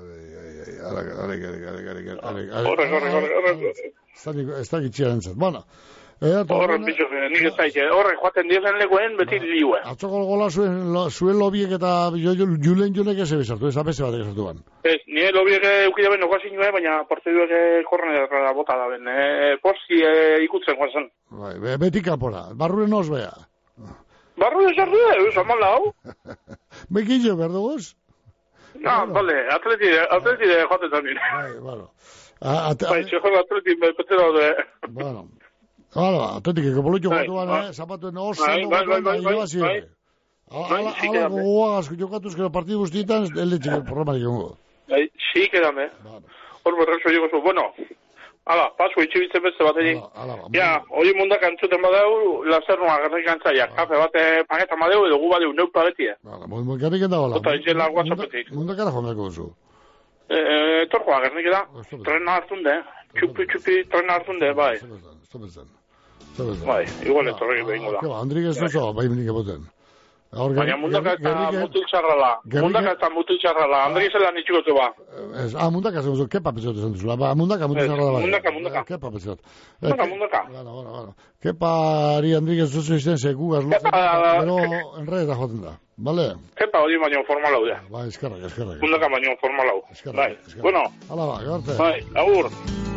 Horrek, horrek, horrek. Ez da gitxiaren zat. Bueno. Horren bitxo, nik ez daite. Horrek, joaten diezen legoen beti liue. Atzoko gola zuen lobiek eta julen junek ez ebizartu, ez abeste batek esartu ban. Ez, nire lobiek eukide ben okazin nue, baina partiduek kornera bota da ben. Posti ikutzen joan zen. Beti kapora, barruren os bea. Barru esartu da, eus, amal lau. Mekillo, berdoguz? Ah, bale, atleti, atleti de joaten zamin. Bai, bueno. Bai, txekor atleti, petera de... Bueno. Hala, atletik, eko bolutxo jokatu ban, eh? Zapatuen oso, bai, bai, bai, bai, bai. Ala, gogoagaz, jokatuzkero partidu guztietan, el txik, el programa dikengo. Bai, sí, quedame. Hor berrezo llego zu, bueno... Hala, pasu itxibitzen beste bat egin. Ja, hori mundak antzuten badeu, lazernua gerrik antzaiak. Kafe bate paketa badeu, edo gu badeu, neuk pagetie. Hala, mundak errik enda bala. Ota izela whatsappetik. Mundak era joaneko duzu. Torkoa gerrik eda. Trena hartunde. Txupi, txupi, trena hartunde, bai. Zobezan. Bai, igual etorri behingo da. Andrik ez duzo, bai minik eboten. Baina mundaka eta mutil txarrala. Mundaka eta mutil txarrala. Andri zela nitxukotu ba. Ah, mundaka zen, kepa pezote zen duzula. Ba, mundaka mutil txarrala. Mundaka, mundaka. Kepa pezote. Mundaka, mundaka. Bueno, bueno, bueno. Kepa ari Andrik ez duzu izten segugaz. Pero enredeta joten da. Bale? Kepa hori baino formalau da. Ba, eskerrak, eskerrak. Mundaka baino formalau. Bai, bueno. Hala ba, garte. Bai, agur.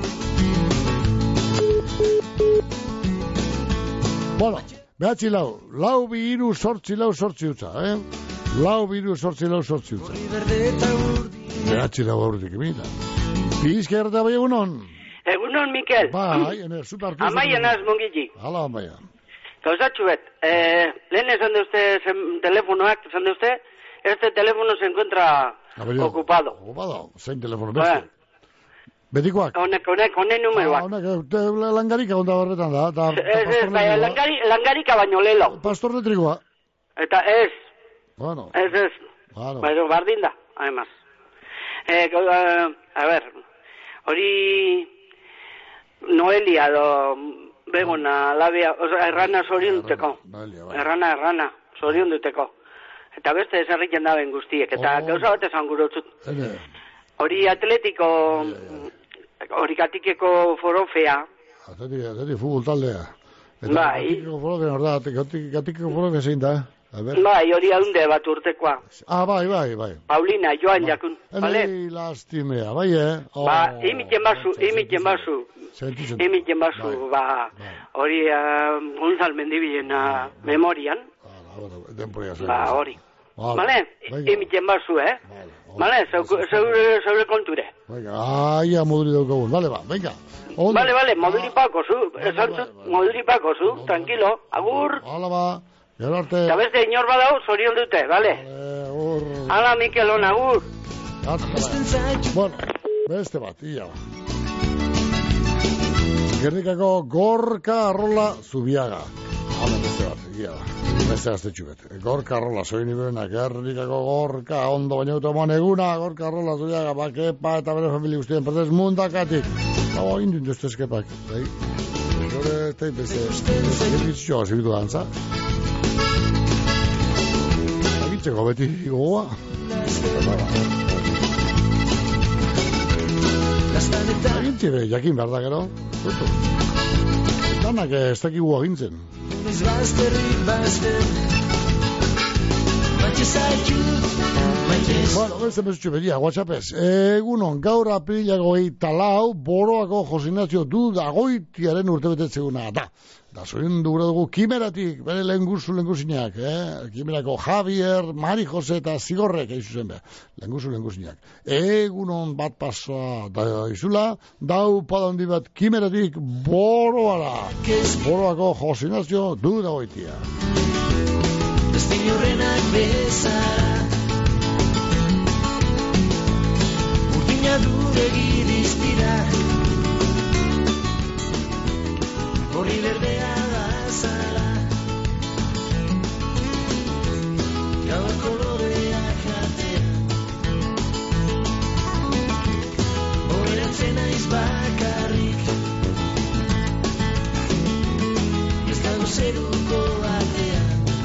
Bueno. Behatzi lau, lau bi iru sortzi lau sortzi utza, eh? Lau bi iru sortzi lau sortzi utza. Behatzi lau aurretik emita. Bizka errata bai egunon? Egunon, Mikel. Bai, ener, super artu. Amaia naz, mongitzi. Hala, amaia. Gauzatxu bet, eh, lehen esan de usted, telefonoak, esan de usted, este teléfono se encuentra ocupado. Ocupado, zein telefono, beste. Betikoak? Honek, honek, honek numeroak. Ah, honek, langarika onda horretan da. Ez, ez, langari, langarika baino lelo. Pastor de trigoa. Eta ez. Bueno. Ez, ez. Bueno. Pero bardin da, además. Eh, uh, a ver, hori Noelia do begona labia, oza, errana zorion duteko. Errana, errana, zorion duteko. Eta beste ezarriken daben guztiek. Eta gauza bat esan gure utzut. Hori atletiko... Hori katikeko forofea. Atletik, atletik, futbol taldea. Bai. Katikeko forofea, orda, katikeko forofea zein da. A ber. Bai, hori haunde bat urtekoa. Ah, bai, bai, bai. Paulina, Joan jakun, bale? Enei lastimea, bai, eh? Oh, Ba, imiten bazu, imiten bazu. Sentitzen. Imiten bazu, ba, hori uh, Gonzal Mendibilen uh, memorian. Denporia zen. Ba, hori. Vale. Bale? Imiten bazu, eh? Bale, zeure zeure konture. Venga, aia moduri daukagun. Vale, ba, venga. Bale, bale, moduri pako zu, esan zut, moduri pako zu, tranquilo, agur. Hala ba, gero arte. Eta beste inor badau, zorion dute, bale? Agur. Hala, Mikel, hon, agur. Bueno, beste bat, ia ba. Gernikako Gorka Arrola Zubiaga. Hala, beste bat, ia ba. Beste gaztetxuket. Gorka Arrola, soin iberena, Gernikako Gorka, ondo baina utomoan eguna, Gorka Arrola Zubiaga, bakepa eta bere familia guztien, perdez mundakatik. Hau, indun duztezkepak, bai? Gure, eta beste, gernitzioa zibitu dantza. Agitzeko beti gogoa. Agintzi be, jakin behar da gero. Danak ez dakigu agintzen. Bueno, beste mesutxu beria, WhatsAppez. Egunon, gaur aprilako eita lau, Boroako Josinazio du dagoitiaren urtebetetzeguna da. Da, zoin dugura dugu Kimeratik, bere lehenguzu lehenguzinak, eh? Kimerako Javier, Mari Jose eta Zigorrek, eizu zen behar, lehenguzu lehenguzinak. Egunon bat pasoa da izula, dau padandi bat Kimeratik Boroara. Boroako Josinazio du dagoitia. Destino horrenak bezara Urdina du begiriztira Horri berdea da zala Gaur koloreak jatea Horretzen naiz bakarrik Ez dago zeruko batean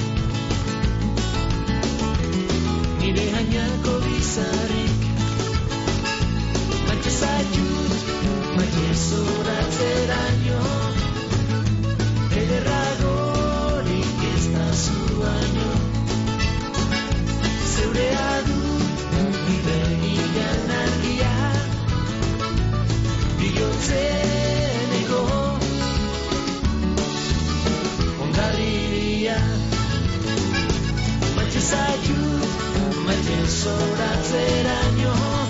Nire gainako bizarrik Maite zaitut, maite zoratzeraino Ederragorik ez da zuaino Zeurea dut, nire gilan argia Bihotzeneko ondarriria Maite zaitut Maite zoratzeraino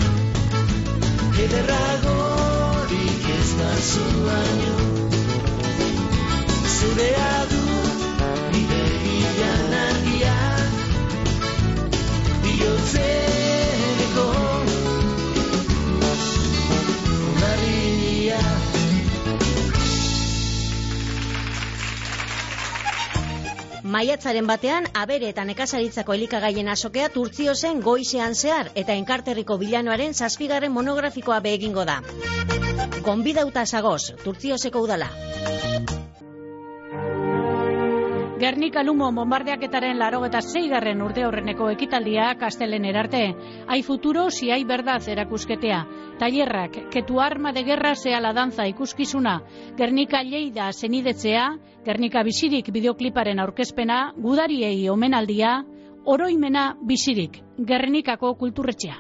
Ederragorik ez da zuaino Zurea dut nire gilan argia Bihotzeneko ondarria Maiatzaren batean, abere eta nekazaritzako elikagaien azokea Turtzio zen goizean zehar eta enkarterriko bilanoaren zazpigarren monografikoa behegingo da. Gonbidauta zagoz, Turtzioseko udala. Gernika Lumo bombardeaketaren larogeta zeigarren urte horreneko ekitaldia Kastelen erarte. Hai futuro si hai verdad erakusketea. Tailerrak, que tu arma de guerra sea la danza ikuskizuna. Gernika Lleida zenidetzea, Gernika Bizirik bideokliparen aurkezpena, gudariei omenaldia, oroimena Bizirik, Gernikako kulturretxea.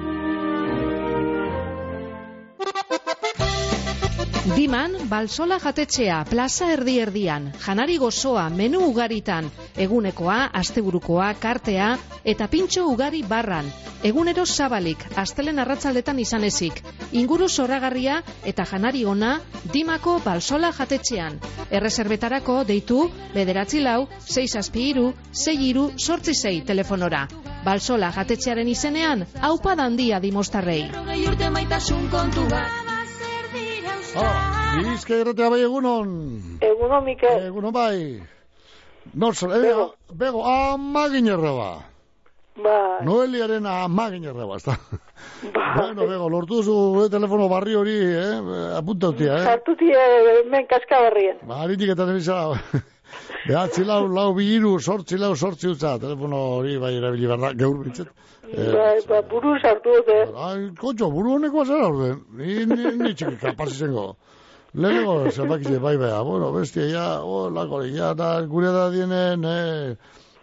Diman, Balsola jatetxea, plaza erdi-erdian, janari gozoa, menu ugaritan, egunekoa, asteburukoa, kartea, eta pintxo ugari barran, egunero zabalik, astelen arratzaldetan izan ezik, inguru zoragarria eta janari ona, Dimako Balsola jatetxean. Erreserbetarako deitu, bederatzi lau, sei zazpi iru, sei iru, sortzi sei telefonora. Balsola jatetxearen izenean, aupa dandia dimostarrei. Urte maitasun kontu bat Ah, Bizka erratea bai egunon. Egunon, Mikel. Egunon bai. Norzol, bego, bego, amagin erreba. Bai. Noeliaren amagin erreba, ez da. Bai. Bueno, bego, lortu zu telefono barri hori, eh? Apuntautia, eh? Sartutia, men kaska barrien. Ba, haritik eta nebizala. Behatzi lau, lau bihiru, sortzi lau, sortzi utza. Telefono hori bai erabili behar da, gaur bintzet. Bai, ba, buru sartu dute. Ai, kotxo, buru honeko azera orde. Ni, ni, ni txiki kapaz izango. Lehenengo, zerbakitze bai beha. Bueno, bestia, ja, oh, lako, ja, da, gure da dienen, eh,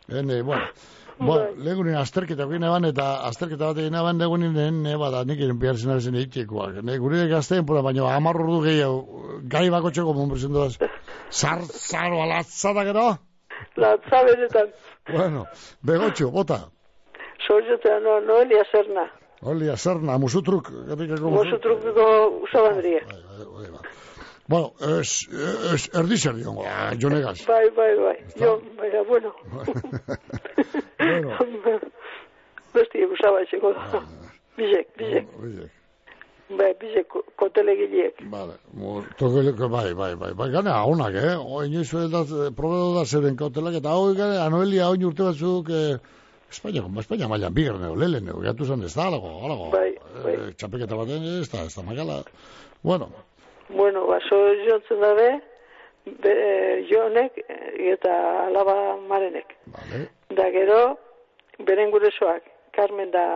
Ene, bueno. Bueno, legunin azterketa gine ban, eta azterketa bat egin ban legunin, ne, bada, nik iren behar zen abezen egitekoak. Ne, gure gazteen, pura, baina hamar ordu gehiago, gai bako txeko munberzen duaz. Zar, zaro, alatzada gero? Latza benetan. Bueno, begotxo, bota. Zoriotea, no, Noelia Serna. Noelia Serna, musutruk. Musutrukiko usabandria. Bueno, es, es, erdizer diongo, jonegaz. Bai, bai, bai. Jo, baina, bueno. Bueno. Besti usaba etxeko da. Bizek, bizek. Bizek. Bai, bizek, kotelegiliek. Vale, tokeleko, bai, bai, bai. Bai, gane, ahonak, eh? Hoi inoizu edat, probedo da zeren kautelak, eta hoi gane, Anoelia, hoi urte batzuk, eh, Espainia, Espainia mailan bigarneo, leheneo, gatu zen ez da, alago, alago. Bai, bai. Eh, txapeketa baten ez da, ez da magala. Bueno. Bueno, baso jontzen dabe, be, jonek eta alaba marenek. Vale. Da gero, beren guresoak, Carmen da,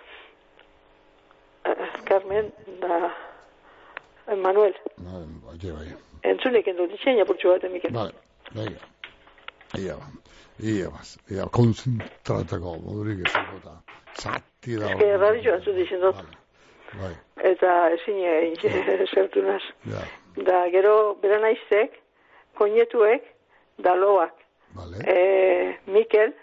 Carmen da, Manuel. Bai, bai, bai. Entzunik endo, ditxeina purtsu bat emiken. Vale, venga. Ia, ia, ia, konzentratako, modurik ezako eta zati da. Ez que radio antzu dixen dut. Bai. Eta ezin egin zertu naz. Ja. Da gero, bera naiztek, koinetuek, da loak. Vale. E, Mikel,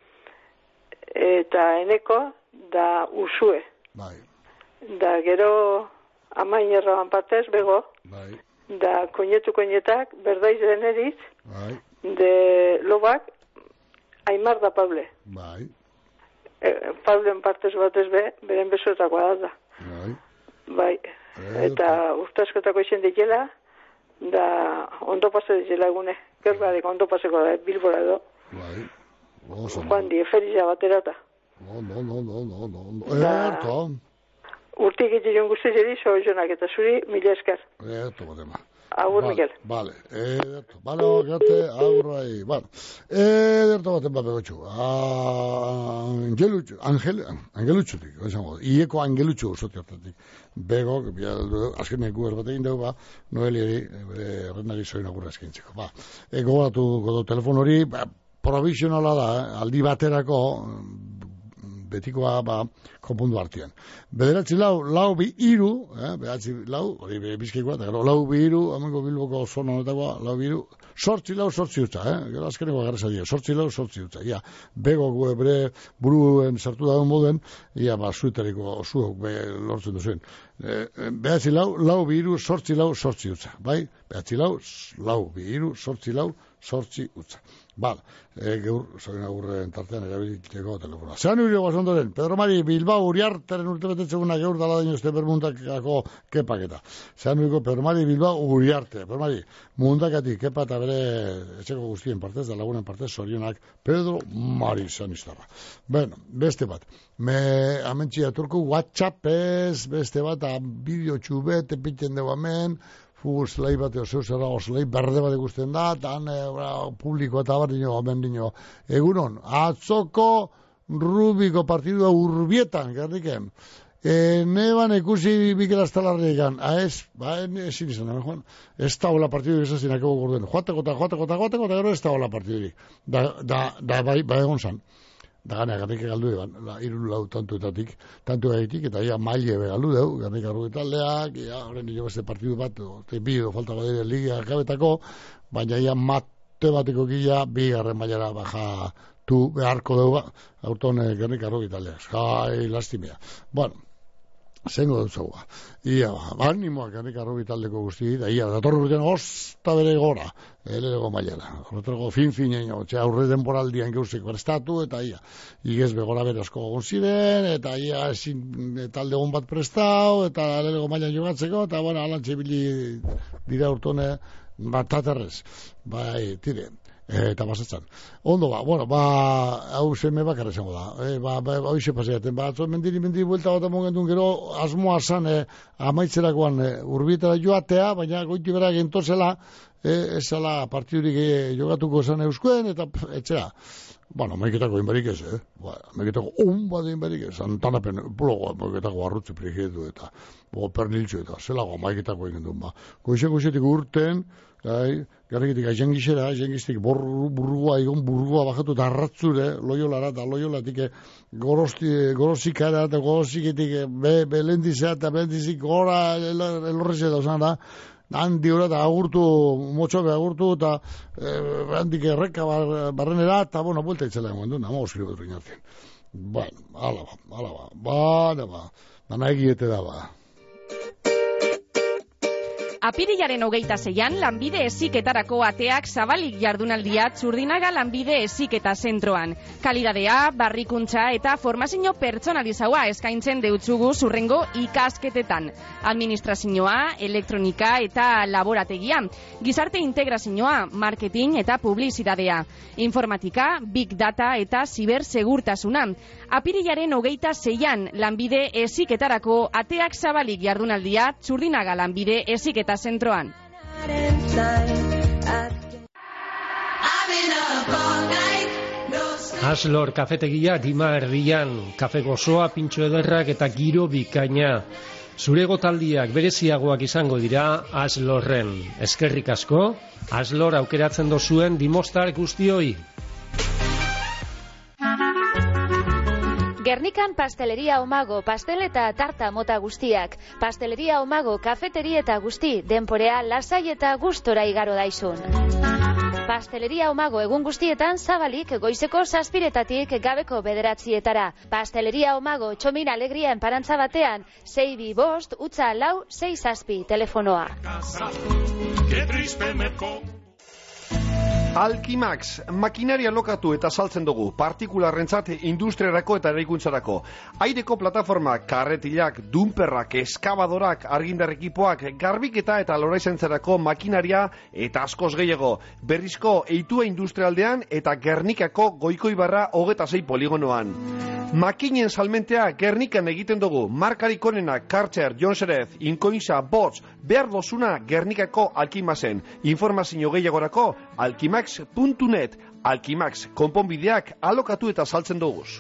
eta eneko, da usue. Bai. Da gero, amain erraban partez, bego. Bai. Da koinetu koinetak, berdaiz deneriz, bai. De lobak, Aimar da Pable. Bai. E, Pablen partez batez be, beren besoetakoa da. Bai. Bai. Eta urtaskotako izan ditela, da ondo pase ditela egune. Gerbarik ondo paseko da, Bilbora edo. Bai. Juan di, eferiza baterata. No, no, no, no, no, no. Erto. Urtik itiron guztitzeri, zoizonak eta zuri, mila esker. Erto, batema. Agur, Mikel. Vale, ederto. Vale, gate, aurrai. Bueno, ederto baten bat begotxu. Angelutxu, angel, angelutxutik, esango, ieko angelutxu usotiartatik. Bego, azken egu erbatekin dugu, ba, Noelieri, errendari zoin agurra eskintzeko. Ba, gogoratu godo telefon hori, ba, provisionala da, aldi baterako, betikoa, ba, konpundu artean. Bederatzi lau, lau bi iru, eh, bederatzi lau, hori bizkeikoa, eta gero, lau bi iru, amengo Bilboko zona honetakoa, lau bi iru, sortzi lau, sortzi utza, eh, gero azkeneko agarreza dira, sortzi lau, sortzi utza, ia, bego gue bere buruen sartu dagoen moden, ia, ba, zuetariko zuok be, lortzen duzuen. Eh, bederatzi lau, lau bi iru, sortzi lau, sortzi utza, bai? Bederatzi lau, lau bi iru, sortzi lau, sortzi utza. Bala, e, geur, zorin agurren tartean erabiliteko telefona. Zeran urigo basondoren, Pedro Mari Bilbao Uriarteren urte betetzeguna geur dala daño este bermuntakako kepaketa. Zeran urigo Pedro Mari Bilbao Uriarte. Pedro Mari, mundakatik kepa eta bere etxeko guztien partez, da lagunen partez, zorionak Pedro Mari zanistarra. Bueno, beste bat. Me amentxia turku WhatsAppez, beste bat, bideo txubet, epiten dugu hemen, fuguzlei bat, ozeu zera ozlei, berde bat ikusten da, tan e, publiko eta bat dino, hemen dino. Egunon, atzoko Rubiko partidua urbietan, gerriken. E, neban ikusi Mikel Astalarregan, a ez, ba, ezin izan, hemen joan, ez da hola partidu esasin akego gorduen, joateko eta joateko eta joateko eta gero ez da hola partidurik. Da, da, da, bai, bai egon zan. Da gana, garrike galdu eban, la, irun lau tantuetatik, tantu egitik, eta ia maile be galdu deu, garrike arrugi taldeak, ia, horren nio beste partidu bat, te bido, falta badire ligia akabetako, baina ia mate bateko gila, bi garren mailara baja tu beharko deu, ba, aurton garrike arrugi taldeak, jai, lastimea. Bueno, zengo dut zaua. Ia, ba, animoak garrike arrugi taldeko guzti, da ia, datorru urtean osta bere gora, elego mailara. Horretarako fin-fin egin, txe aurre denporaldian geusik prestatu, eta ia, igez begora berazko gogun ziren, eta ia, ezin talde egon bat prestau, eta elego mailan jogatzeko, eta, bueno, alantxe bili dira urtone, bat taterrez. Bai, tire. Eta pasatzen. Ondo ba, bueno, ba, hau seme bakarra izango da. E, ba, ba, hau ize paseaten. Ba, atzo mendiri, mendiri buelta bat amongendun gero, asmoa zan, e, amaitzerakoan e, urbietara joatea, baina goiti berak entozela, e, ezala partidurik e, jogatuko zan euskuen, eta etxera. Bueno, maiketako inbarik ez, eh? Ba, maiketako on bat inbarik ez. Antanapen, blogoa, maiketako arrutze prigetu eta bo, perniltxu eta zelago maiketako egin duen, ba. Goixe-goixetik urten, gai, garrikitik aizengizera, aizengiztik burrua, egon burrua bajatu eta arratzure, loiolara eta loiolatik gorozikara eta goroziketik be, belendizea eta belendizik gora elorrezea da, osan da, handi hori eta agurtu, motxobe agurtu eta eh, handik erreka bar, barrenera eta, bueno, buelta itzela egon du, namo oskri bat rinartzen. Bueno, ala ba, ala ba, ba, ba, ba, egiete da ba. Apirilaren hogeita zeian, lanbide heziketarako ateak zabalik jardunaldia Txurdinaga lanbide heziketa zentroan. Kalidadea, barrikuntza eta formazio pertsonalizaua eskaintzen deutzugu zurrengo ikasketetan. Administrazioa, elektronika eta laborategia, gizarte integrazioa, marketing eta publizidadea, informatika, big data eta zibersegurtasuna. Apirilaren hogeita zeian, lanbide heziketarako ateak zabalik jardunaldia Txurdinaga lanbide heziketa zentroan. Aslor kafetegia Dima erdian, kafe gozoa, pintxo ederrak eta giro bikaina. Zure gotaldiak bereziagoak izango dira Aslorren. Eskerrik asko, Aslor aukeratzen dozuen dimostar guztioi. Gernikan Pasteleria Omago, pastel eta tarta mota guztiak. Pasteleria Omago, kafeteri eta guzti, denporea lasai eta gustora igaro daizun. Pasteleria Omago egun guztietan zabalik goizeko zazpiretatik gabeko bederatzietara. Pasteleria Omago txomin alegria enparantza batean, sei bi bost, utza lau, sei zazpi, telefonoa. Alkimax, makinaria lokatu eta saltzen dugu, partikularrentzat industriarako eta eraikuntzarako. Aireko plataformak, karretilak, dumperrak, eskabadorak, argindar ekipoak, garbiketa eta loraizentzarako makinaria eta askoz gehiago. Berrizko eitua industrialdean eta Gernikako Goikoibarra hogeta sei poligonoan. Makinen salmentea Gernikan egiten dugu, markarik onenak, Karcher, Jonserez, Inkoinza, Bots, behar dozuna Gernikako Alkimaxen. Informazio gehiagorako, alkimax puntu net, Alkimax, konponbideak alokatu eta saltzen duguz.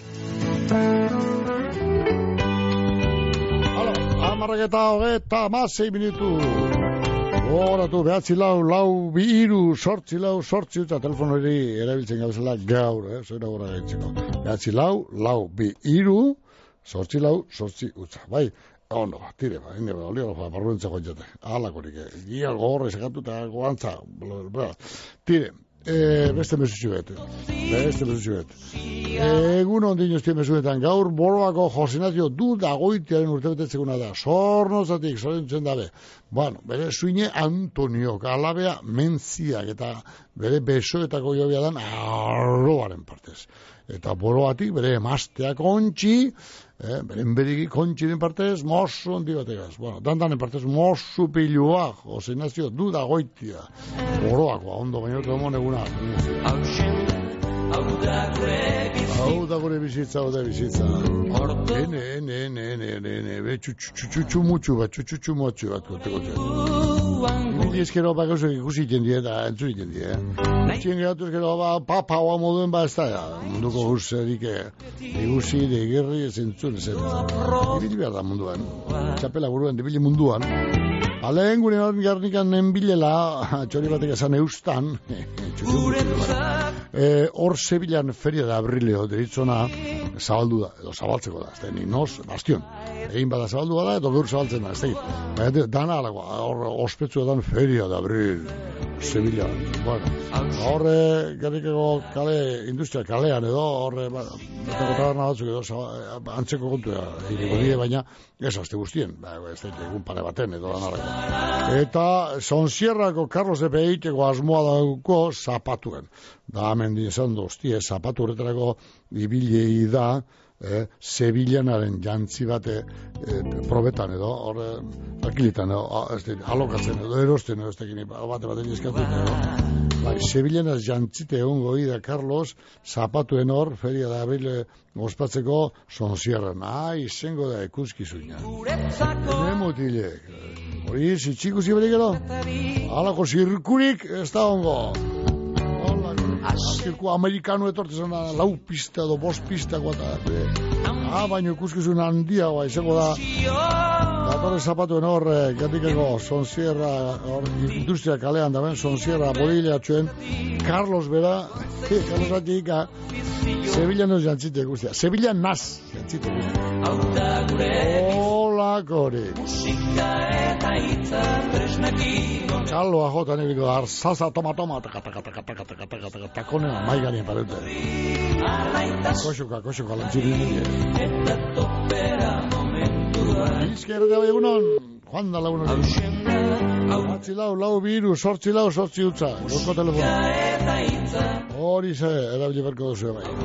Amarrak eta hogeta, mazei minutu. Horatu, behatzi lau, lau, bi iru, sortzi lau, sortzi, eta telefonori erabiltzen gabezela gaur, eh, zoira gora gaitzeko. Behatzi lau, lau, bi iru, sortzi lau, sortzi, utza. Bai, ondo, tire, ba, ine, ba, olio, ba, barruentzako jate. Alakorik, gia gogorra izakatu eta goantza, tire. E, beste mesutxu bete, beste mesutxu bete. Egun ondino estien mesuetan, gaur boroako Josenazio du dagoitearen urtebetetzekuna da, sornozatik, sorentzen dabe. Bueno, bere suine Antonio, alabea mentziak, eta bere besoetako jobia dan arroaren partez. Eta boroatik bere emazteak ontsi, eh, beren beriki kontxiren partez, mosu ondi bategaz. Bueno, dandanen partez, mosu pilua, Josenazio du dagoitia. Boroakoa, ondo bainotu emon eguna. Hau da gure bizitza, hau da bizitza. Ene, ene, ene, ene, ene, ene, be, txutxutxu mutxu bat, txutxutxu mutxu bat, gote-gote. Mili eskero bakauzak ikusi jendie eta entzuri jendie. Txien geratu eskero ba, papa hoa moduen ba ez da, ja, munduko guzterik ikusi, de gerri, ez entzun, ez entzun. Ibili behar da munduan, txapela buruan, dibili munduan. Aleen gure Gernikan nenbilela, txori batek esan eustan, hor Sevillan feria da abrileo deritzona zabaldu da, edo zabaltzeko da, ez da, ninoz, bastion. Egin bada zabaldu da, edo gaur zabaltzen da, ez da, dana alakoa, hor ospetsu edan feria da abril, Sevilla. Bueno, horre Gernikako kale, industria kalean edo, horre, betako taberna batzuk edo, antzeko kontua, iriko die, baina, ez azte guztien, ez da, egun pare baten edo danarako. Eta Sonsierrako Carlos de Peiteko asmoa dauko zapatuen. Da, hemen dinezan doztie, zapatu horretarako ibilei da, eh, Sevillanaren jantzi bate eh, probetan edo, horre, alkilitan edo, ez da, alokatzen edo, erosten edo, ez da, bate baten eskatuten edo. Bai, Sevillanaz jantzite egon goi da Carlos, zapatuen hor, feria da abrile ospatzeko Sonsierran. Ah, izango da ikuskizuina. Hene mutilek. Hori, zitxiko ziberik edo? Halako zirkurik ez da ongo. Zirku amerikanu etortzen da, lau pista edo bost pista guata. Ah, baina ikuskizun handiagoa izango da. Datore zapatuen hor, gatikeko Sonsierra, hor, industria kalean da ben, Sonsierra, Bodilla txuen, Carlos bera, Carlos Atika, Sevilla nos jantzite guztia. Sevilla naz jantzite guztia. Hola, kore. Txaloa jota nebiko, arzaza, toma, toma, taka, taka, taka, taka, taka, taka, taka, takonena, maiganien parete. Koxuka, koxuka, lantziri nire. Bizker da egunon, Juan da lagunon. Batzi lau, lau biru, sortzi lau, sortzi utza. Gorko telefona. Hori ze, erabili berko duzu bai.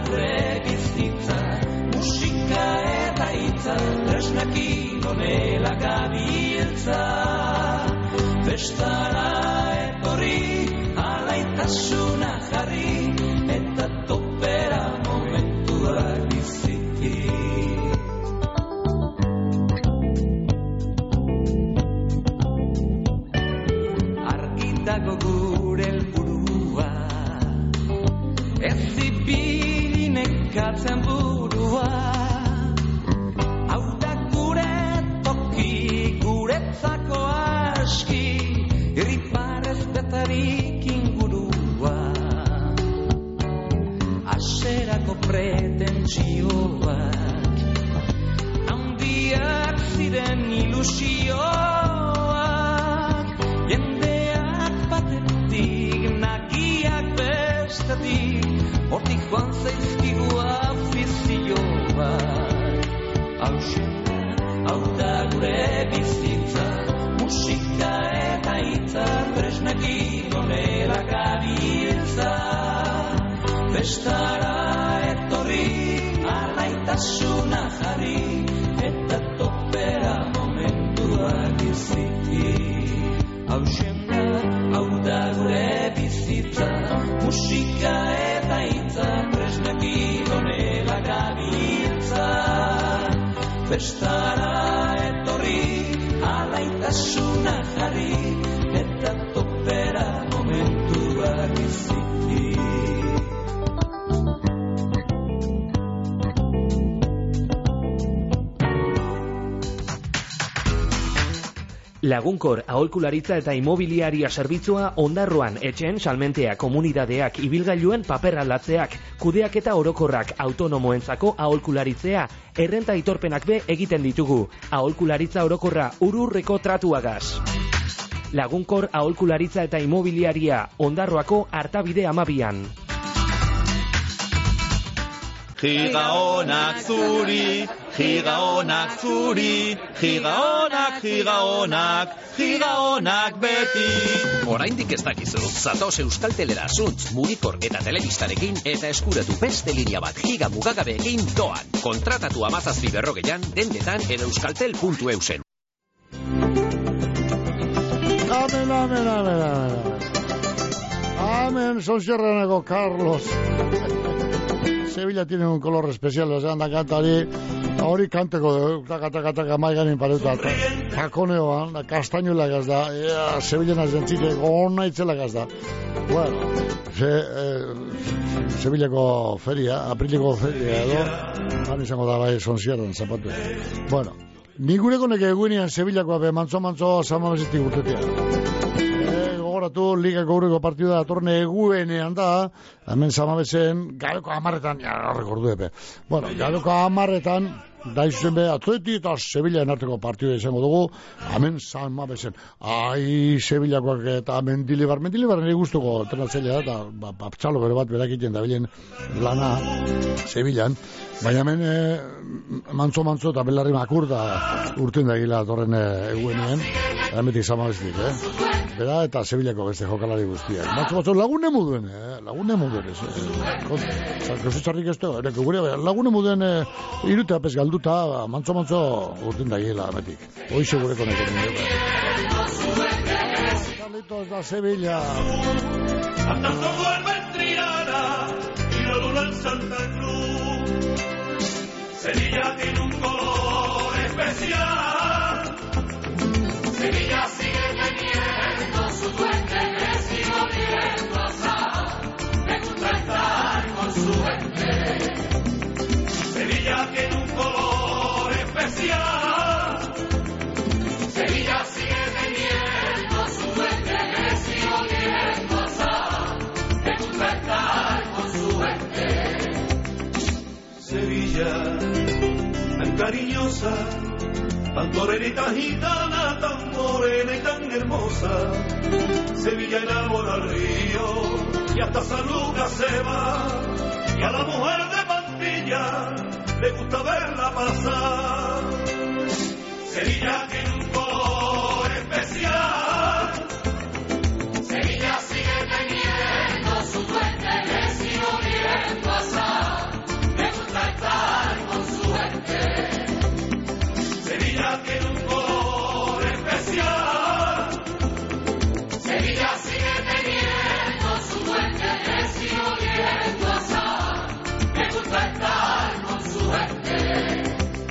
Musika eta hitza, tresnekin onela gabiltza. Bestara etorri, alaitasuna jarri, eta topera momentua biziki. Argitako gure helburua, ez zibili nekatzen burua, hau da gure toki, guretzako aski, irriparez betarik ingurua, aserako pretentsioak, handiak ziren ilusioak, jendeak batetik, nagiak bestetik, hortik joan zaizkigu afizioak. Hauxe, hau da gure bizitza, musika eta hitza, tresnekin onela gabiltza. Bestara etorri, alaitasuna jarri, eta topera momentuak biziki. Hauxe, hau da gure bizitza, musika eta hitza, tresnekin onela gabiltza. Bestara etorri, alaitasuna jarri, eta topera momentuak biziki. Lagunkor aholkularitza eta imobiliaria zerbitzua Ondarroan etxeen salmentea komunidadeak ibilgailuen paper aldatzeak, kudeaketa orokorrak autonomoentzako aholkularitzea, errenta aitorpenak be egiten ditugu. Aholkularitza orokorra ururreko tratuagaz. Lagunkor aholkularitza eta imobiliaria Ondarroako Artabide amabian. Giga honak zuri, giga honak zuri, giga honak, giga honak, giga honak beti. Oraindik ez dakizu, zatoz Euskaltelera zuntz, mugikor eta telebistarekin eta eskuratu beste linea bat giga mugagabeekin doan. Kontratatu amazazpi berrogeian, dendetan edo euskaltel puntu eusen. Amen, amen, amen, amen. Amen, Sonsierraneko Carlos. Sevilla tiene un color especial, o sea, anda canta hori, hori kanteko, taka, taka, taka, maiganin paretua, takoneoan, da, kastainulak da, ea, Sevilla nazentzike, gona itzelak da. Bueno, se, eh, Sevillako feria, apriliko feria edo, han izango da bai Sonsierran zapatu. Bueno, nigureko neke egunean Sevillakoa be, mantzo-mantzo, samabezetik urtetia. Gogoratu, ligako urreko partida datorne eguenean da, hemen zamabezen, gabeko amarretan, ja, rekordu epe. Bueno, gabeko amarretan, da izuzen be, Atleti eta Sevilla enarteko partida izango dugu, hemen zamabezen. Ai, Sevillakoak eta Mendilibar, Mendilibar nire guztuko entrenatzailea da, eta ba, txalo bere bat berak egiten da bilen lana Sevillan. Baina hemen, e, mantzo-mantzo eta belarri makur da urten da gila datorren eguenean, hemetik zamabezetik, eh? Bera eta Sevillako beste jokalari guztiak. Matzo batzu lagune muduen, eh? Lagune muduen, ez. Kosutxarrik ez da, ereko gure, lagune muduen eh, irutea pez galduta, mantzo-mantzo urten da gila hemetik. Hoize gureko neke nire. Carlitos da Sevilla. Hasta vuelve en Triana y lo dura en Santa Cruz. Sevilla tiene un color especial. Sevilla sigue teniendo su duende que sigo viendo. especial. Sevilla sigue teniendo su gente que sigue oliendo a sal. Me gusta estar con su gente. Sevilla, tan cariñosa, tan torerita gitana, tan morena y tan hermosa. Sevilla enamora al río y hasta San Lucas se va. Y a la mujer de Pampilla le gusta verla pasar. Sevilla tiene un color especial. Sevilla sigue teniendo su duende que sigue oliendo a sal. Le gusta estar con su gente. Sevilla tiene un color especial. Sevilla sigue teniendo su duende que sigue oliendo a sal. Le gusta estar con su gente.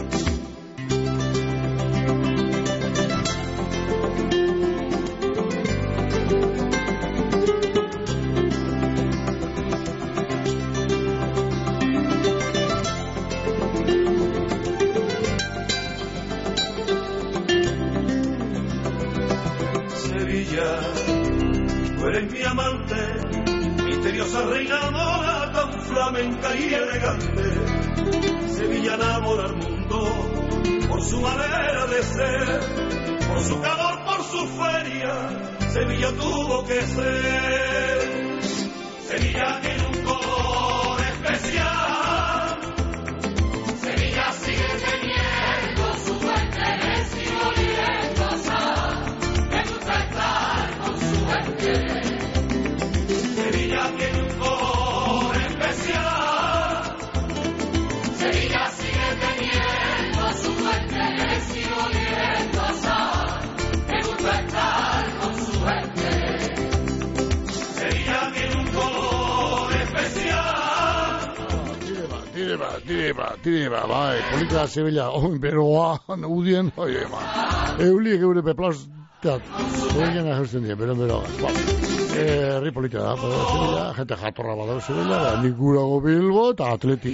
Tú eres mi amante, misteriosa reina mora, tan flamenca y elegante. Sevilla enamora al mundo por su manera de ser, por su calor, por su feria. Sevilla tuvo que ser. Sevilla tiene un color especial. Sevilla sigue teniendo su duende, sigue oliendo a sal. Me gusta estar con su gente. Sevilla tiene un color especial. Sevilla sigue teniendo su duende, sigue oliendo a sal. Me gusta estar con su gente. Sevilla tiene un color especial. Tire ba, tire ba, tire ba, bai, polita Sevilla, oin beroa, udien, oie, ba. Euliek eure peplaus, teat, egin ahozten dien, bero, bero, ba. Herri polita da, Sevilla, gente jatorra badau Sevilla, nik gurago Bilbo eta Atleti.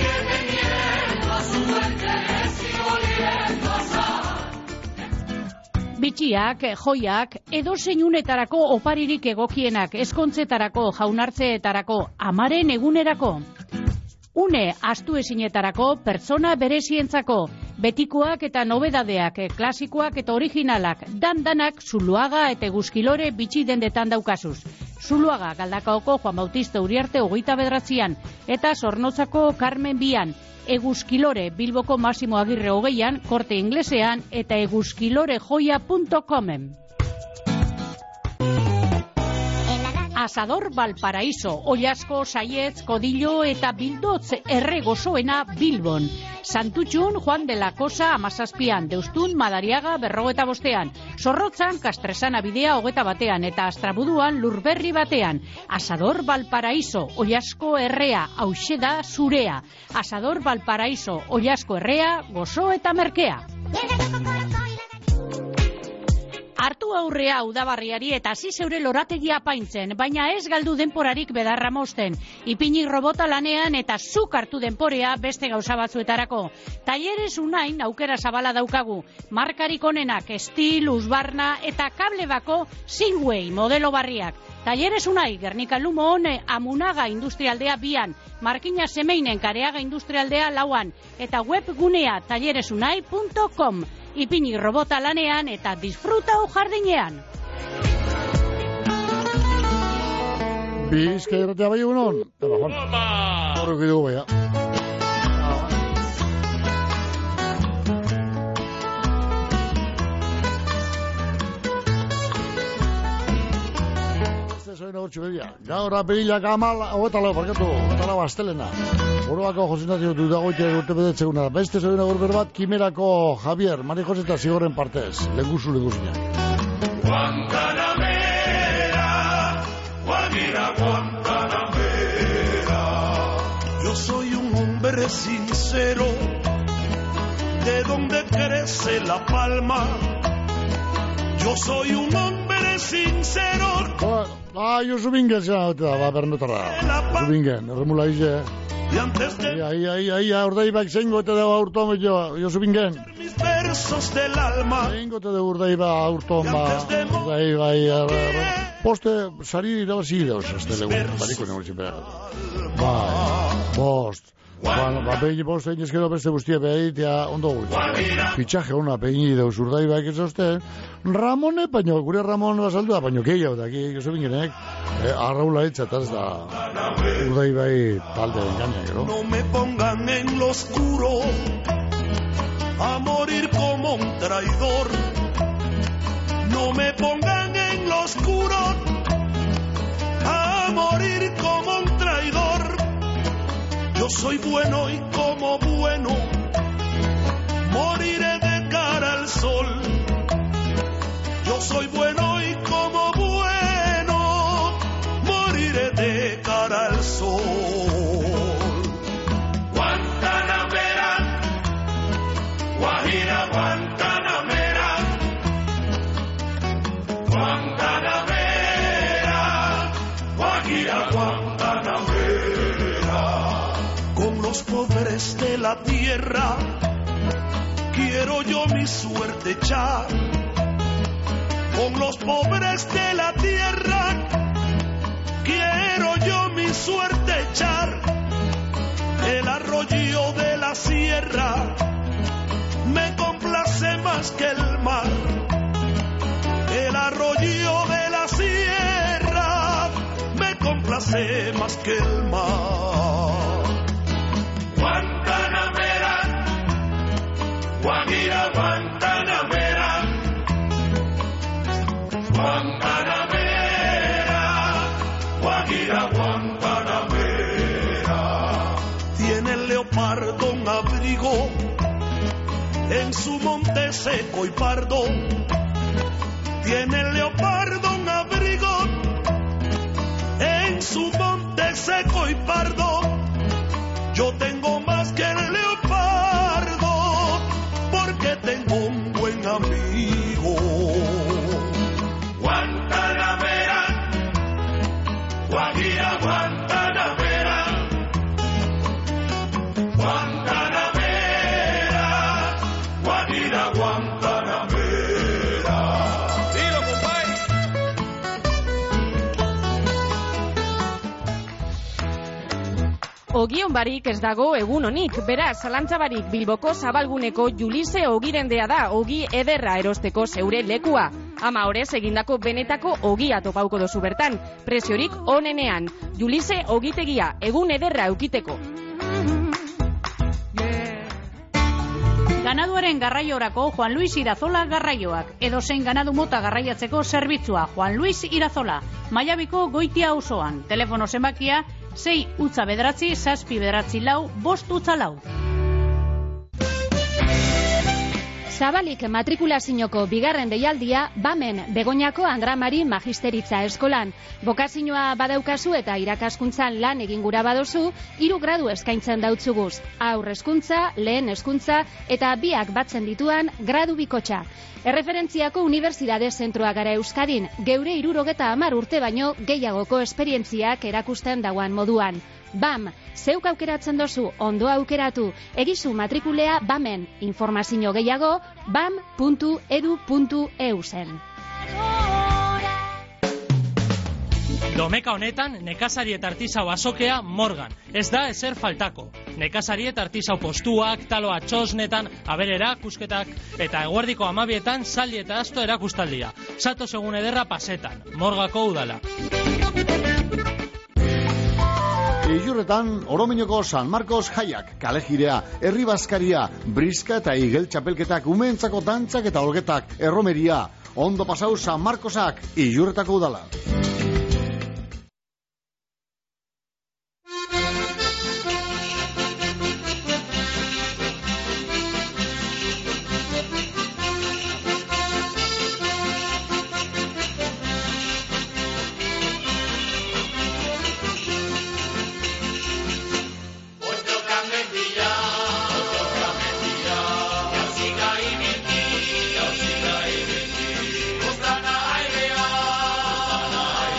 Bitxiak, joiak, edo zeinunetarako oparirik egokienak, ezkontzetarako, jaunartzeetarako, amaren egunerako. Une astu ezinetarako, pertsona berezientzako, betikoak eta nobedadeak, klasikoak eta originalak, dandanak Zuluaga eta Eguzkilore bitxi dendetan daukazuz. Zuluaga Galdakaoko Juan Bautista Uriarte hogeita bederatzian, eta Zornotzako Carmen Bian, Eguzkilore Bilboko Masimo Agirre hogeian, Korte Inglesean eta eguzkilorejoia punto comen. Asador Valparaíso, Ollasko, Saietz, Kodillo eta Bildotz erre gozoena Bilbon. Santutxun, Juan de la Cosa, Amazazpian, Deustun, Madariaga, berrogeta bostean. Zorrotzan, Kastresana bidea hogeta batean, eta Astrabuduan, Lurberri batean. Asador Valparaíso, Ollasko errea, hauxe da zurea. Asador Valparaíso, Ollasko errea, gozo eta merkea. Hartu aurrea udabarriari eta hasi zeure lorategia apaintzen, baina ez galdu denporarik bedarra mozten. Ipini robota lanean eta zuk hartu denporea beste gauza batzuetarako. Talleres Unain aukera zabala daukagu. Markarik onenak Estil, Uzbarna eta Kablebako Singway modelo barriak. Talleres Unai, Gernika Lumo Hone, Amunaga Industrialdea bian, Markina Semeinen Kareaga Industrialdea lauan, eta webgunea talleresunai punto com. Ipini robota lanean eta disfruta jardinean. Bizka irratea bai egunon. Eta, Juan. Horrek dugu baia. Gaur apirila kamal, hogeta lau, parkatu, hogeta lau astelena. Oroako josinazio dudagoitea urte bedetzeguna. Beste zoina gorber bat, Kimerako Javier, Mari Jose eta Zigorren partez. Leguzu, leguzina. Guantanamera, Guajira, Guantanamera. Yo soy un hombre sincero, de donde crece la palma. Yo soy un hombre sincero. Ah, jo Zubingen zena, ba, bernotarra. Zubingen, erremula ize. Ai, ai, ai, Urdaibaik zein gote dago aurton, jo, Josu Bingen. Zein gote dago Urdaiba aurton, ba, Urdaibai, poste, sari irabazi dauz, azte legun, bariko negoen zinpera. Bai, bost. Ba, ba, behin bost egin ezkero beste guztia behit, ja, ondo guzti. Pitxaje hona, behin dauz Urdaibaik ez ozte. Ramone, baino, gure Ramon basaldua, baino gehiago da, Josu Bingenek, arraula etxataz da Urdaibai talde engaña, gero. No me pongan en lo oscuro a morir como un traidor. No me pongan en lo oscuro a morir como un traidor. Yo soy bueno y como bueno moriré de cara al sol. Yo soy bueno y como bueno moriré de cara al sol. Guantanamera, Guajira, Guantanamera, Guantanamera, Guajira, Guantanamera. Con los pobres de la tierra quiero yo mi suerte echar. Con los pobres de la tierra quiero yo mi suerte echar. El arroyo de la sierra me complace más que el mar. El arroyo de la sierra me complace más que el mar. Guantanamera, Guajira, Guantanamera, Guantanamera, Guajira, Guantanamera. Tiene el leopardo un abrigo en su monte seco y pardo. Tiene el leopardo un abrigo en su monte seco y pardo. Yo tengo más que el leopardo porque tengo un buen amigo. Guantanamera, Guajira, Guantanamera, Guantanamera, Guajira, Guantanamera. Dilo, compadre. Ogion barik ez dago egun honik, beraz, zalantza barik Bilboko zabalguneko Julise ogirendea da, ogi ederra erosteko zeure lekua. Ama horez egindako benetako ogia topauko dozu bertan, preziorik onenean. Julise ogitegia, egun ederra eukiteko. Ganaduaren garraiorako Juan Luis Irazola garraioak, edozein ganadu mota garraiatzeko zerbitzua Juan Luis Irazola, Maiabiko Goitia auzoan, telefono zenbakia sei utza bederatzi, zazpi bederatzi lau, bost utza lau. Zabalik matrikulazioko bigarren deialdia Bamen Begoñako Andramari Magisteritza Eskolan. Bokazioa badaukazu eta irakaskuntzan lan egin gura badozu, hiru gradu eskaintzen dautzuguz. Aurre hezkuntza, lehen hezkuntza eta biak batzen dituan gradu bikotxa. Erreferentziako unibertsitate zentroa gara Euskadin, geure hirurogeta hamar urte baino gehiagoko esperientziak erakusten dauan moduan. Bam, zeuk aukeratzen dozu, ondo aukeratu, egizu matrikulea Bamen, informazio gehiago, bam puntu edu puntu e u zen. Domeka honetan, nekazari eta artisau azokea Morgan, ez da ezer faltako. Nekazari eta artisau postuak, taloa txosnetan, aberera, kusketak, eta eguerdiko amabietan zaldi eta asto erakustaldia. Sato segun ederra pasetan, Morgako udala. Ilurretan, Orominoko San Marcos jaiak, kalejirea, herri bazkaria, briska eta igel txapelketak, umeentzako dantzak eta olgetak, erromeria, ondo pasau San Marcosak, Ilurretako udala. Gustana airea,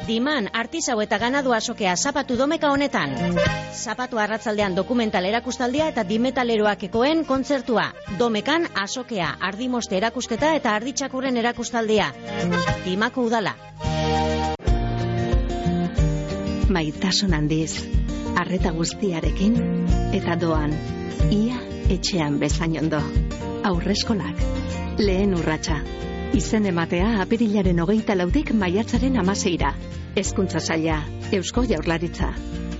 Diman, artisau eta ganadu asokea zapatu domeka honetan. Zapatu arratzaldean dokumental erakustaldia eta dimetaleroakekoen kontzertua. Domekan asokea, ardimoste erakusketa eta arditxakurren erakustaldia. Dimako udala. Maitasun handiz, arreta guztiarekin eta doan, ia etxean bezain ondo. Aurreskolak, lehen urratsa. Izen ematea apirilaren hogeita lautik maiatzaren amaseira. Hezkuntza saila, Eusko Jaurlaritza.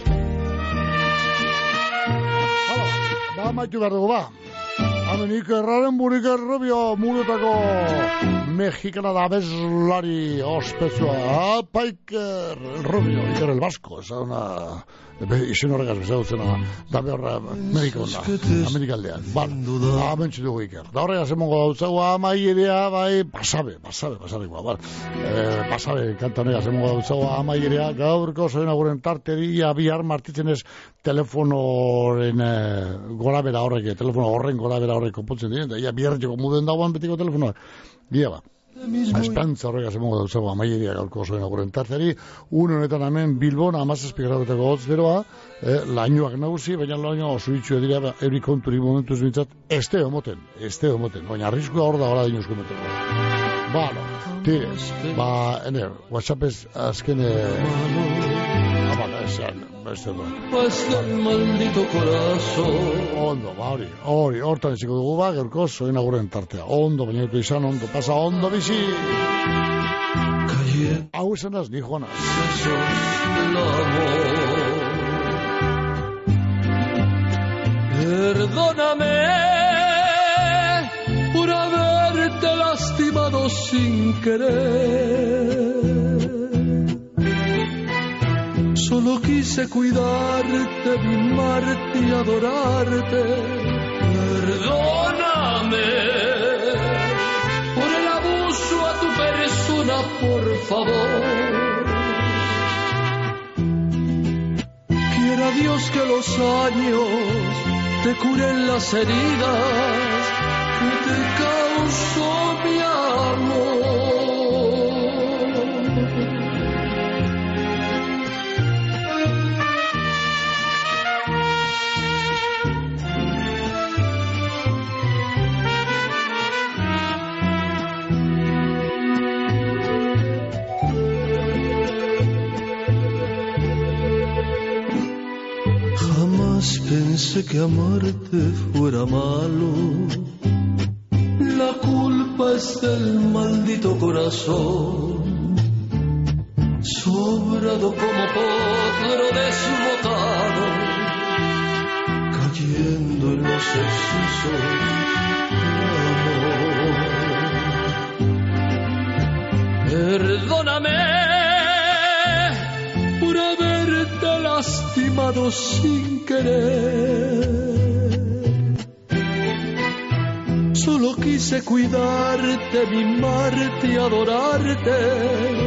Ba, maitu behar dugu, ba. Hamenik erraren burik errobio murutako mexikana da bezlari ospezua. Paiker Rubio, Iker el Vasco, esa una... Izen horregaz bezagutzena da behorra Mexiko da, Amerikaldean. Bala, amentsi dugu Iker. Da horregaz emongo dautzagu amaierea, bai, pasabe, pasabe, pasabe, bala. Pasabe, kantonegaz emongo dautzagu amaierea, gaurko zoen aguren tarteria bihar martitzen ez telefonoren gora bera horrek, telefono horren gora bera horrek konpontzen diren, da ia biharretxeko muden dagoan betiko telefonoa. Gia ba. Espantza horregaz emongo dautzago amaieria gaurko zoen aguren tarteri, une honetan hemen Bilbon amazazpikarabateko hotz beroa, eh, lainoak nagusi, baina laino oso itxu edira euri konturi momentu ez bintzat, este homoten, este homoten, baina arriskua hor da hora dinuzko metero. Bala, tire, ba, ene, WhatsAppez azkene, abala, esan, beste da. Pasa el maldito corazón. Ondo, ba, hori, hori, hortan eziko dugu ba, gaurko zoen aguren tartea. Ondo, baina eto izan, ondo, pasa, ondo bizi. Hau esan az, ni Juanas. Perdóname por haberte lastimado sin querer. Solo quise cuidarte, mimarte y adorarte. Perdóname por el abuso a tu persona, por favor. Quiera Dios que los años te curen las heridas que te causó mi amor. Pensé que amarte fuera malo. La culpa es del maldito corazón, sobrado como potro desbotado, cayendo en los excesos de amor. Perdóname por haberte lastimado sin querer. Solo quise cuidarte, mimarte y adorarte.